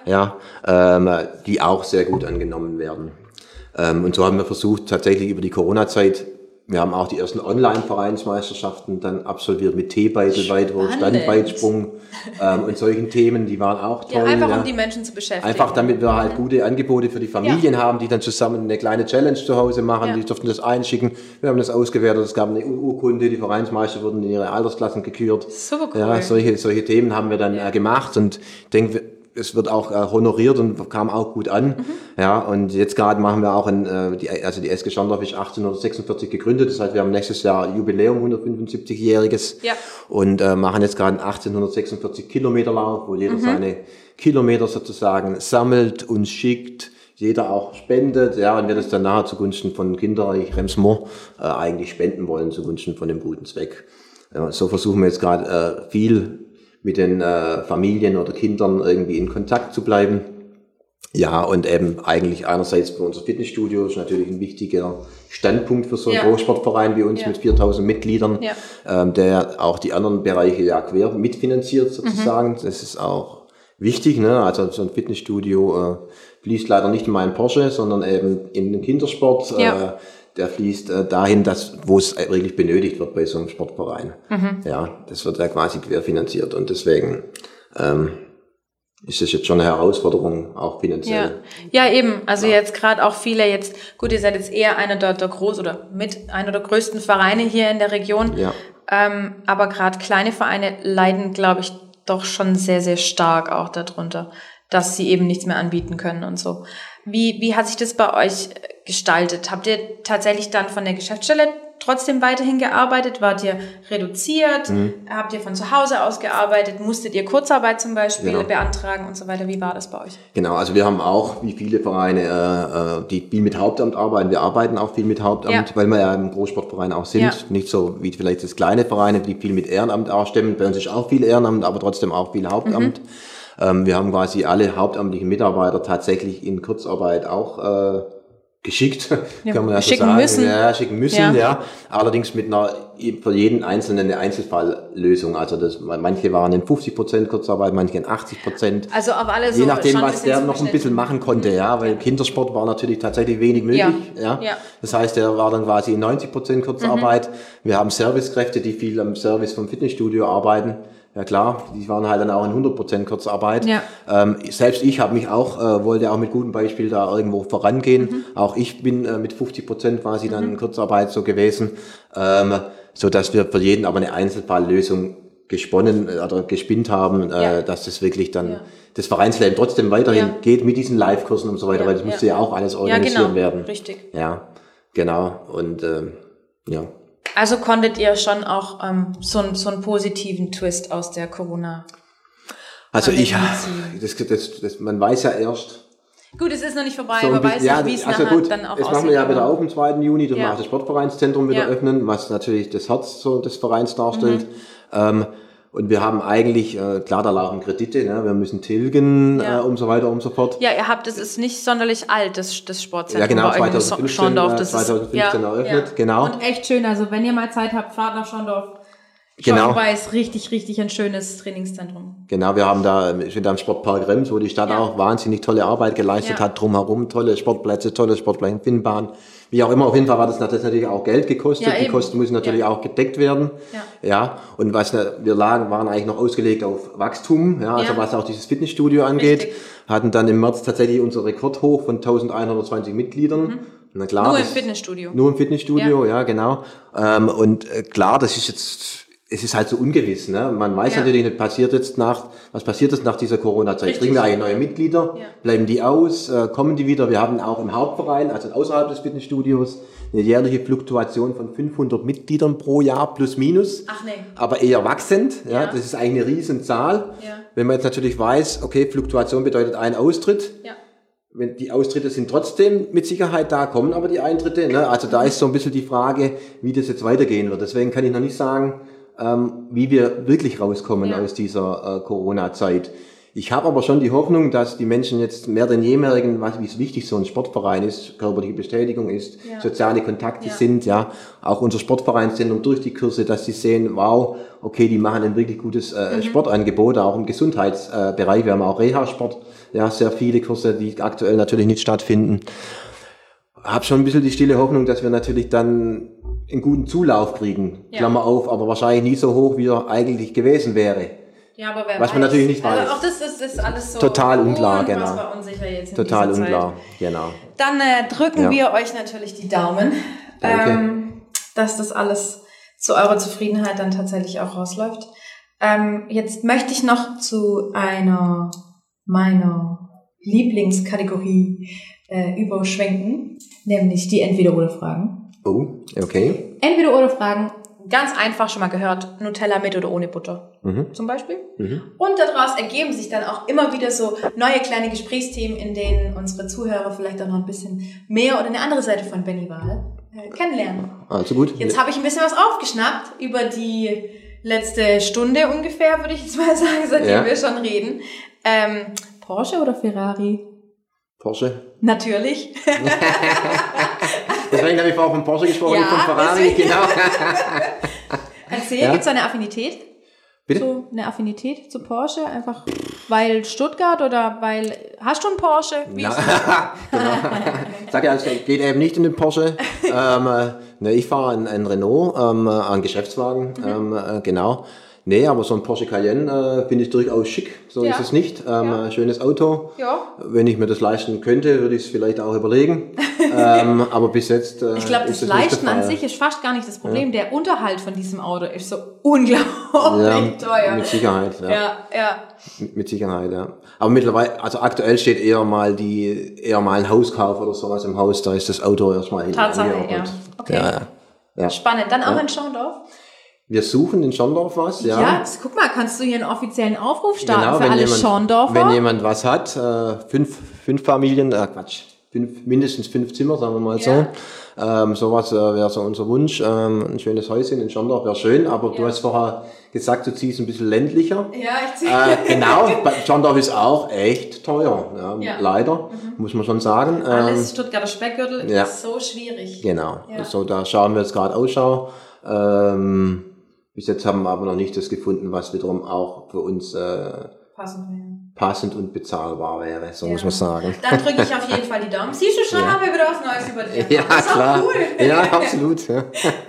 Die auch sehr gut angenommen werden. Und so haben wir versucht, tatsächlich über die Corona-Zeit, wir haben auch die ersten Online-Vereinsmeisterschaften dann absolviert mit T-Beitel-Weitwurf, Standweitsprung und solchen Themen, die waren auch toll. Ja, einfach um die Menschen zu beschäftigen. Einfach damit wir halt gute Angebote für die Familien haben, die dann zusammen eine kleine Challenge zu Hause machen, die durften das einschicken. Wir haben das ausgewertet, es gab eine Urkunde, die Vereinsmeister wurden in ihre Altersklassen gekürt. Super cool. Ja, solche Themen haben wir dann gemacht und ich denke, es wird auch honoriert und kam auch gut an. Ja, und jetzt gerade machen wir auch die SG Schorndorf ist 1846 gegründet. Das heißt, wir haben nächstes Jahr Jubiläum, 175-jähriges. Ja. Und machen jetzt gerade einen 1846 Kilometerlauf, wo jeder seine Kilometer sozusagen sammelt und schickt. Jeder auch spendet, und wir das dann nachher zugunsten von Kinderreich Remsmoor eigentlich spenden wollen, zugunsten von dem guten Zweck. Ja, so versuchen wir jetzt gerade viel mit den Familien oder Kindern irgendwie in Kontakt zu bleiben. Ja, und eben eigentlich einerseits für unser Fitnessstudio ist natürlich ein wichtiger Standpunkt für so einen Großsportverein wie uns mit 4.000 Mitgliedern, der auch die anderen Bereiche quer mitfinanziert sozusagen. Das ist auch wichtig, ne? Also so ein Fitnessstudio fließt leider nicht in meinen Porsche, sondern eben in den Kindersport. Der fließt dahin, wo es wirklich benötigt wird bei so einem Sportverein. Ja, das wird ja quasi querfinanziert und deswegen ist das jetzt schon eine Herausforderung, auch finanziell. Ja, eben. Also jetzt gerade auch viele gut, ihr seid jetzt eher einer der größten Vereine hier in der Region. Ja. Aber gerade kleine Vereine leiden, glaube ich, doch schon sehr, sehr stark auch darunter, dass sie eben nichts mehr anbieten können und so. Wie hat sich das bei euch gestaltet? Habt ihr tatsächlich dann von der Geschäftsstelle trotzdem weiterhin gearbeitet? Wart ihr reduziert? Habt ihr von zu Hause aus gearbeitet? Musstet ihr Kurzarbeit zum Beispiel beantragen und so weiter? Wie war das bei euch? Genau, also wir haben auch, wie viele Vereine, die viel mit Hauptamt arbeiten. Wir arbeiten auch viel mit Hauptamt, weil wir ja im Großsportverein auch sind. Ja. Nicht so wie vielleicht das kleine Vereine, die viel mit Ehrenamt auch stemmen. Bei uns ist auch viel Ehrenamt, aber trotzdem auch viel Hauptamt. Wir haben quasi alle hauptamtlichen Mitarbeiter tatsächlich in Kurzarbeit auch geschickt, kann man ja so sagen. Schicken müssen, ja. Allerdings mit einer, für jeden Einzelnen eine Einzelfalllösung. Also manche waren in 50% Kurzarbeit, manche in 80%. Also auf alles so. Je nachdem, was der noch ein bisschen machen konnte, ja, weil Kindersport war natürlich tatsächlich wenig möglich, ja. Das heißt, der war dann quasi in 90% Kurzarbeit. Wir haben Servicekräfte, die viel am Service vom Fitnessstudio arbeiten. Ja klar, die waren halt dann auch in 100% Kurzarbeit. Ja. Selbst ich habe mich auch, wollte auch mit gutem Beispiel da irgendwo vorangehen. Auch ich bin mit 50% quasi dann in Kurzarbeit so gewesen, so dass wir für jeden aber eine Einzelfalllösung gesponnen oder gespinnt haben, dass das wirklich dann das Vereinsleben trotzdem weiterhin geht mit diesen Live-Kursen und so weiter, weil das musste ja auch alles organisieren werden. Richtig. Ja, genau. Und ja. Also konntet ihr schon auch so einen positiven Twist aus der Corona? Also man weiß ja erst. Gut, es ist noch nicht vorbei, aber weiß nicht, wie es nachher dann auch aussieht. Das machen wir ja wieder auf am 2. Juni, dann macht das Sportvereinszentrum wieder öffnen, was natürlich das Herz so des Vereins darstellt. Und wir haben eigentlich, klar, da laufen Kredite, ne? Wir müssen tilgen, und so weiter und so fort. Ja, das ist nicht sonderlich alt, das Sportzentrum. Ja, genau, 2015 eröffnet, genau. Und echt schön, also wenn ihr mal Zeit habt, fahrt nach Schorndorf. Schorndorf ist richtig, richtig ein schönes Trainingszentrum. Genau, wir sind da im Sportpark Rems, wo die Stadt auch wahnsinnig tolle Arbeit geleistet hat, drumherum, tolle Sportplätze, Finnbahn. Wie auch immer, auf jeden Fall hat das natürlich auch Geld gekostet. Ja, die Kosten müssen natürlich auch gedeckt werden. Ja. Und wir waren eigentlich noch ausgelegt auf Wachstum, also was auch dieses Fitnessstudio angeht. Richtig. Hatten dann im März tatsächlich unser Rekord hoch von 1120 Mitgliedern. Na klar, nur im Fitnessstudio. Nur im Fitnessstudio, ja genau. Und klar, das ist jetzt, es ist halt so ungewiss, ne? Man weiß natürlich nicht, was passiert jetzt nach dieser Corona-Zeit? Kriegen wir eigentlich neue Mitglieder? Ja. Bleiben die aus? Kommen die wieder? Wir haben auch im Hauptverein, also außerhalb des Fitnessstudios, eine jährliche Fluktuation von 500 Mitgliedern pro Jahr plus minus. Ach nee. Aber eher wachsend, ja. Das ist eigentlich eine Riesenzahl. Ja. Wenn man jetzt natürlich weiß, okay, Fluktuation bedeutet ein Austritt. Ja. Wenn die Austritte sind trotzdem mit Sicherheit da, kommen aber die Eintritte, ne? Also da ist so ein bisschen die Frage, wie das jetzt weitergehen wird. Deswegen kann ich noch nicht sagen, wie wir wirklich rauskommen aus dieser Corona-Zeit. Ich habe aber schon die Hoffnung, dass die Menschen jetzt mehr denn je merken, wie wichtig so ein Sportverein ist, körperliche Bestätigung ist, soziale Kontakte sind, auch unser Sportvereinszentrum durch die Kurse, dass sie sehen, wow, okay, die machen ein wirklich gutes Sportangebot, auch im Gesundheitsbereich. Wir haben auch Reha-Sport, sehr viele Kurse, die aktuell natürlich nicht stattfinden. Habe schon ein bisschen die stille Hoffnung, dass wir natürlich dann einen guten Zulauf kriegen, Klammer auf, aber wahrscheinlich nie so hoch, wie er eigentlich gewesen wäre. Ja, aber wer was man natürlich nicht weiß. Also auch das ist alles so total unklar, genau. Unsicher jetzt in total dieser unklar, Zeit. Genau. Dann drücken wir euch natürlich die Daumen, dass das alles zu eurer Zufriedenheit dann tatsächlich auch rausläuft. Jetzt möchte ich noch zu einer meiner Lieblingskategorie überschwenken, nämlich die Entweder-oder-Fragen. Oh, okay. Entweder-oder-Fragen, ganz einfach schon mal gehört, Nutella mit oder ohne Butter zum Beispiel. Und daraus ergeben sich dann auch immer wieder so neue kleine Gesprächsthemen, in denen unsere Zuhörer vielleicht auch noch ein bisschen mehr oder eine andere Seite von Benny Wahl kennenlernen. Also gut. Jetzt habe ich ein bisschen was aufgeschnappt über die letzte Stunde ungefähr, würde ich jetzt mal sagen, seitdem wir schon reden. Porsche oder Ferrari? Porsche. Natürlich. Deswegen habe ich vorhin von Porsche gesprochen, nicht von Ferrari. Genau. Erzähl, gibt es eine Affinität? Bitte? So eine Affinität zu Porsche? Einfach weil Stuttgart oder weil... Hast du einen Porsche? Wie ist genau. Sag ja, es geht eben nicht in den Porsche. Ich fahre einen Renault, einen Geschäftswagen, genau. Nee, aber so ein Porsche Cayenne finde ich durchaus schick, so ist es nicht. Schönes Auto. Ja. Wenn ich mir das leisten könnte, würde ich es vielleicht auch überlegen. Aber bis jetzt ich glaube, das Leichten an sich ist fast gar nicht das Problem. Der Unterhalt von diesem Auto ist so unglaublich teuer. Mit Sicherheit, ja. Mit Sicherheit, ja. Aber mittlerweile, also aktuell steht eher mal ein Hauskauf oder sowas im Haus, da ist das Auto erstmal hin. Tatsache, ja. Okay. Ja. Spannend. Dann auch in Schorndorf? Wir suchen in Schorndorf was, ja. Ja, guck mal, kannst du hier einen offiziellen Aufruf starten für alle Schorndorfer? Wenn jemand was hat, fünf Familien, mindestens 5 Zimmer, sagen wir mal so. Sowas wäre so unser Wunsch. Ein schönes Häuschen in Schorndorf wäre schön, aber du hast vorher gesagt, du ziehst ein bisschen ländlicher. Ja, ich ziehe. Genau, Schorndorf ist auch echt teuer, leider, muss man schon sagen. Alles Stuttgarter Speckgürtel ist so schwierig. Genau, so da schauen wir jetzt gerade Ausschau. Bis jetzt haben wir aber noch nicht das gefunden, was wiederum auch für uns passend und bezahlbar wäre, so muss man sagen. Dann drücke ich auf jeden Fall die Daumen. Siehst du schon, haben wir wieder was Neues über dich. Ja, das ist klar. Auch cool. Ja, absolut. Ja.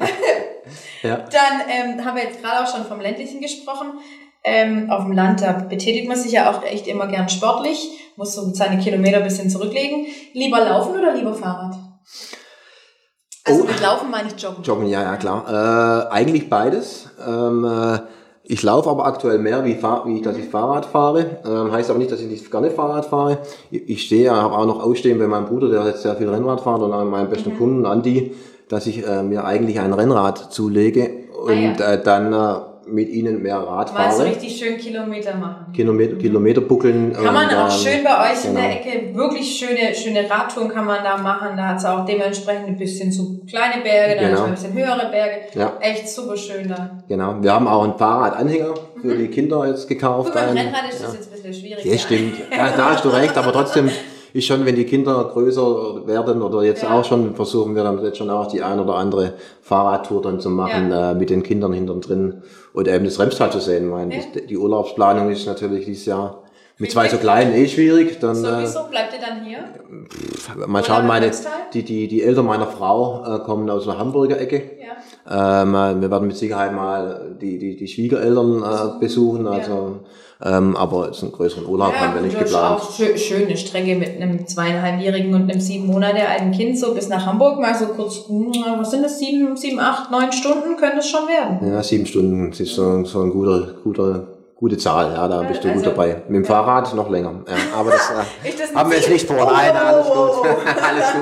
Dann haben wir jetzt gerade auch schon vom Ländlichen gesprochen. Auf dem Land, da betätigt man sich ja auch echt immer gern sportlich, muss so seine Kilometer ein bisschen zurücklegen. Lieber laufen oder lieber Fahrrad? Also mit Laufen meine ich Joggen. Joggen, ja, klar. Eigentlich beides. Ich laufe aber aktuell mehr, dass ich Fahrrad fahre. Heißt aber nicht, dass ich nicht gerne Fahrrad fahre. Ich habe auch noch ausstehen bei meinem Bruder, der jetzt sehr viel Rennrad fährt, und an meinem besten Kunden, Andi, dass ich mir eigentlich ein Rennrad zulege und dann mit ihnen mehr Rad fahre. Mal so richtig schön Kilometer machen. Kilometer buckeln. Kann man auch schön bei euch in der Ecke, wirklich schöne Radtouren kann man da machen. Da hat es auch dementsprechend ein bisschen so kleine Berge, dann ein bisschen höhere Berge. Ja. Echt super schön da. Genau. Wir haben auch einen Fahrradanhänger für die Kinder jetzt gekauft. Gut, beim Rennrad ist das jetzt ein bisschen schwierig. Ja, stimmt. Ja, da hast du recht, aber trotzdem ist schon, wenn die Kinder größer werden oder jetzt auch schon, versuchen wir dann jetzt schon auch die ein oder andere Fahrradtour dann zu machen mit den Kindern hinten drin und eben das Remstal zu sehen. Ich meine, die Urlaubsplanung ist natürlich dieses Jahr mit 2 so kleinen schwierig. Dann, sowieso bleibt ihr dann hier? Mal schauen, die Eltern meiner Frau kommen aus der Hamburger Ecke. Ja. Wir werden mit Sicherheit mal die Schwiegereltern besuchen, also aber so einen größeren Urlaub haben wir nicht geplant. Auch schöne Strecke mit einem 2,5-Jährigen und einem 7 Monate alten Kind so bis nach Hamburg, mal so kurz, was sind das, 7, 8, 9 Stunden könnte es schon werden. Ja, 7 Stunden ist so eine gute Zahl, ja, da bist du gut dabei. Mit dem Fahrrad noch länger. Ja, aber das haben wir jetzt nicht vor. Nein, alles gut. Alles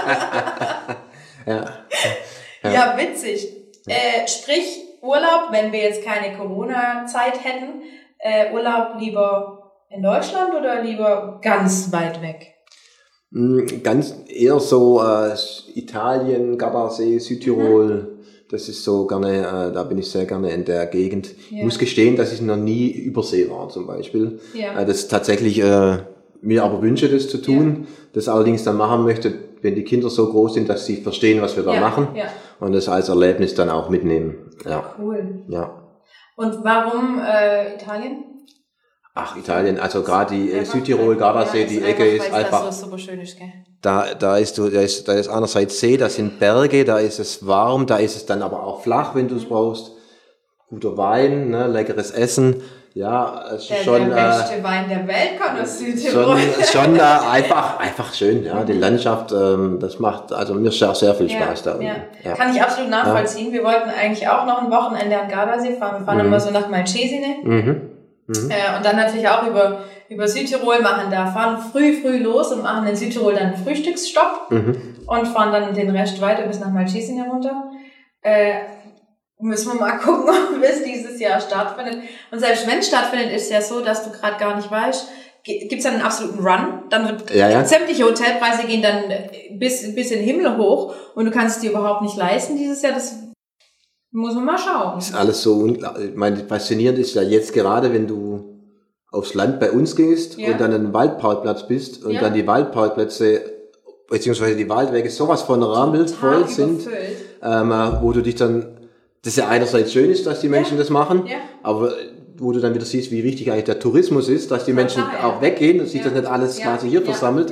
gut. Ja, witzig. Sprich, Urlaub, wenn wir jetzt keine Corona-Zeit hätten, Urlaub lieber in Deutschland oder lieber ganz weit weg? Ganz eher so Italien, Gardasee, Südtirol. Das ist so gerne, da bin ich sehr gerne in der Gegend. Ja. Ich muss gestehen, dass ich noch nie übersee war zum Beispiel. Ja. Das tatsächlich mir aber wünsche, das zu tun. Ja. Das allerdings dann machen möchte, wenn die Kinder so groß sind, dass sie verstehen, was wir da machen. Ja. Und das als Erlebnis dann auch mitnehmen. Ja. Cool. Ja. Und warum Italien? Ach, Italien, also gerade die Südtirol, Gardasee, die Ecke ist einfach. Das so super schön ist, gell? Da ist einerseits See, da sind Berge, da ist es warm, da ist es dann aber auch flach, wenn du es brauchst. Guter Wein, ne, leckeres Essen. Ja, es ist schon. Der beste Wein der Welt kommt aus Südtirol. Schon einfach schön, ja. Die Landschaft, das macht also mir sehr viel Spaß da. Ja. Kann ich absolut nachvollziehen. Ja. Wir wollten eigentlich auch noch ein Wochenende an Gardasee fahren. Wir fahren immer so nach Malcesine. Und dann natürlich auch über Südtirol fahren früh los und machen in Südtirol dann einen Frühstücksstopp und fahren dann den Rest weiter bis nach Malcesine runter. Müssen wir mal gucken, ob es dieses Jahr stattfindet. Und selbst wenn es stattfindet, ist es ja so, dass du gerade gar nicht weißt, gibt es dann einen absoluten Run, dann wird sämtliche Hotelpreise gehen dann bis in den Himmel hoch und du kannst es dir überhaupt nicht leisten dieses Jahr. Das muss man mal schauen. Das ist alles so unglaublich. Ich meine, faszinierend ist ja jetzt gerade, wenn du aufs Land bei uns gehst und dann einen Waldparkplatz bist und dann die Waldparkplätze beziehungsweise die Waldwege sowas von voll sind, wo du dich dann, das ja einerseits schön ist, dass die Menschen das machen, aber wo du dann wieder siehst, wie wichtig eigentlich der Tourismus ist, dass die Menschen auch weggehen und sich das nicht alles quasi hier versammelt.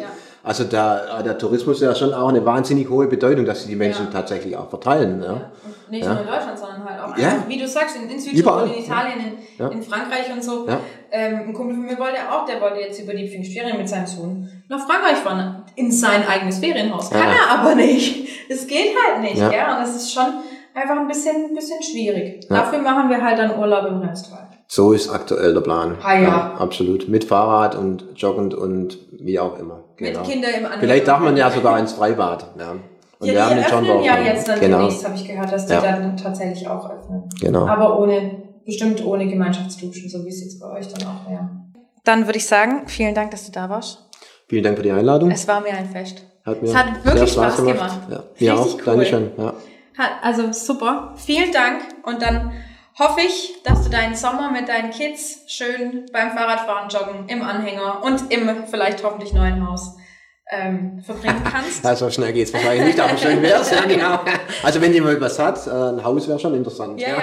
Also der Tourismus ist ja schon auch eine wahnsinnig hohe Bedeutung, dass sie die Menschen tatsächlich auch verteilen. Ja. Und nicht nur in Deutschland, sondern halt auch, einfach, wie du sagst, in Südtirol, in Italien, in Frankreich und so. Ja. Ein Kumpel von mir der wollte jetzt über die Pfingstferien mit seinem Sohn nach Frankreich fahren, in sein eigenes Ferienhaus. Kann er aber nicht. Das geht halt nicht. Ja. Und das ist schon einfach ein bisschen schwierig. Ja. Dafür machen wir halt dann Urlaub im Restwald. So ist aktuell der Plan. Ja, absolut. Mit Fahrrad und joggend und wie auch immer. Genau. Mit Kindern im Anhang. Vielleicht darf man ja sogar ins Freibad. Ja. Und wir haben den Johndorf. Ja, jetzt dann demnächst habe ich gehört, dass die dann tatsächlich auch öffnen. Genau. Aber bestimmt ohne Gemeinschaftsduschen, so wie es jetzt bei euch dann auch wäre. Dann würde ich sagen, vielen Dank, dass du da warst. Vielen Dank für die Einladung. Es war mir ein Fest. Es hat wirklich Spaß gemacht. Ja. Mir auch. Cool. Dankeschön. Ja. Also super. Vielen Dank. Und dann hoffe ich, dass du deinen Sommer mit deinen Kids schön beim Fahrradfahren, Joggen, im Anhänger und im vielleicht hoffentlich neuen Haus verbringen kannst. Also schnell geht's wahrscheinlich nicht, aber schön wär's, ja genau. Also wenn jemand was hat, ein Haus wäre schon interessant. Ja.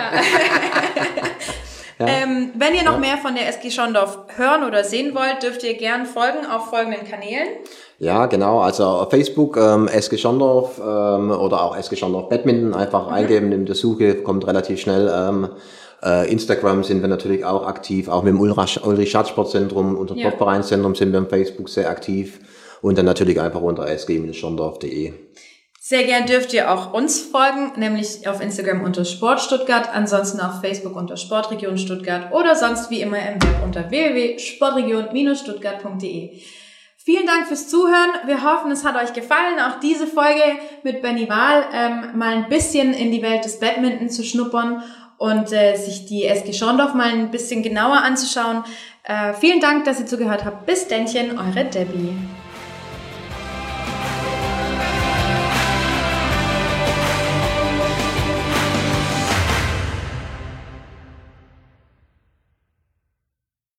Wenn ihr noch mehr von der SG Schondorf hören oder sehen wollt, dürft ihr gern folgen auf folgenden Kanälen. Ja, genau, also auf Facebook SG Schondorf oder auch SG Schondorf Badminton einfach eingeben in der Suche, kommt relativ schnell. Instagram sind wir natürlich auch aktiv, auch mit dem Ulrich-Schatz-Sportzentrum, unser Sportvereinszentrum sind wir auf Facebook sehr aktiv und dann natürlich einfach unter sg-schondorf.de. Sehr gern dürft ihr auch uns folgen, nämlich auf Instagram unter Sport Stuttgart, ansonsten auf Facebook unter Sportregion Stuttgart oder sonst wie immer im Web unter www.sportregion-stuttgart.de. Vielen Dank fürs Zuhören. Wir hoffen, es hat euch gefallen, auch diese Folge mit Benny Wahl mal ein bisschen in die Welt des Badminton zu schnuppern und sich die SG Schondorf mal ein bisschen genauer anzuschauen. Vielen Dank, dass ihr zugehört habt. Bis Dännchen, eure Debbie.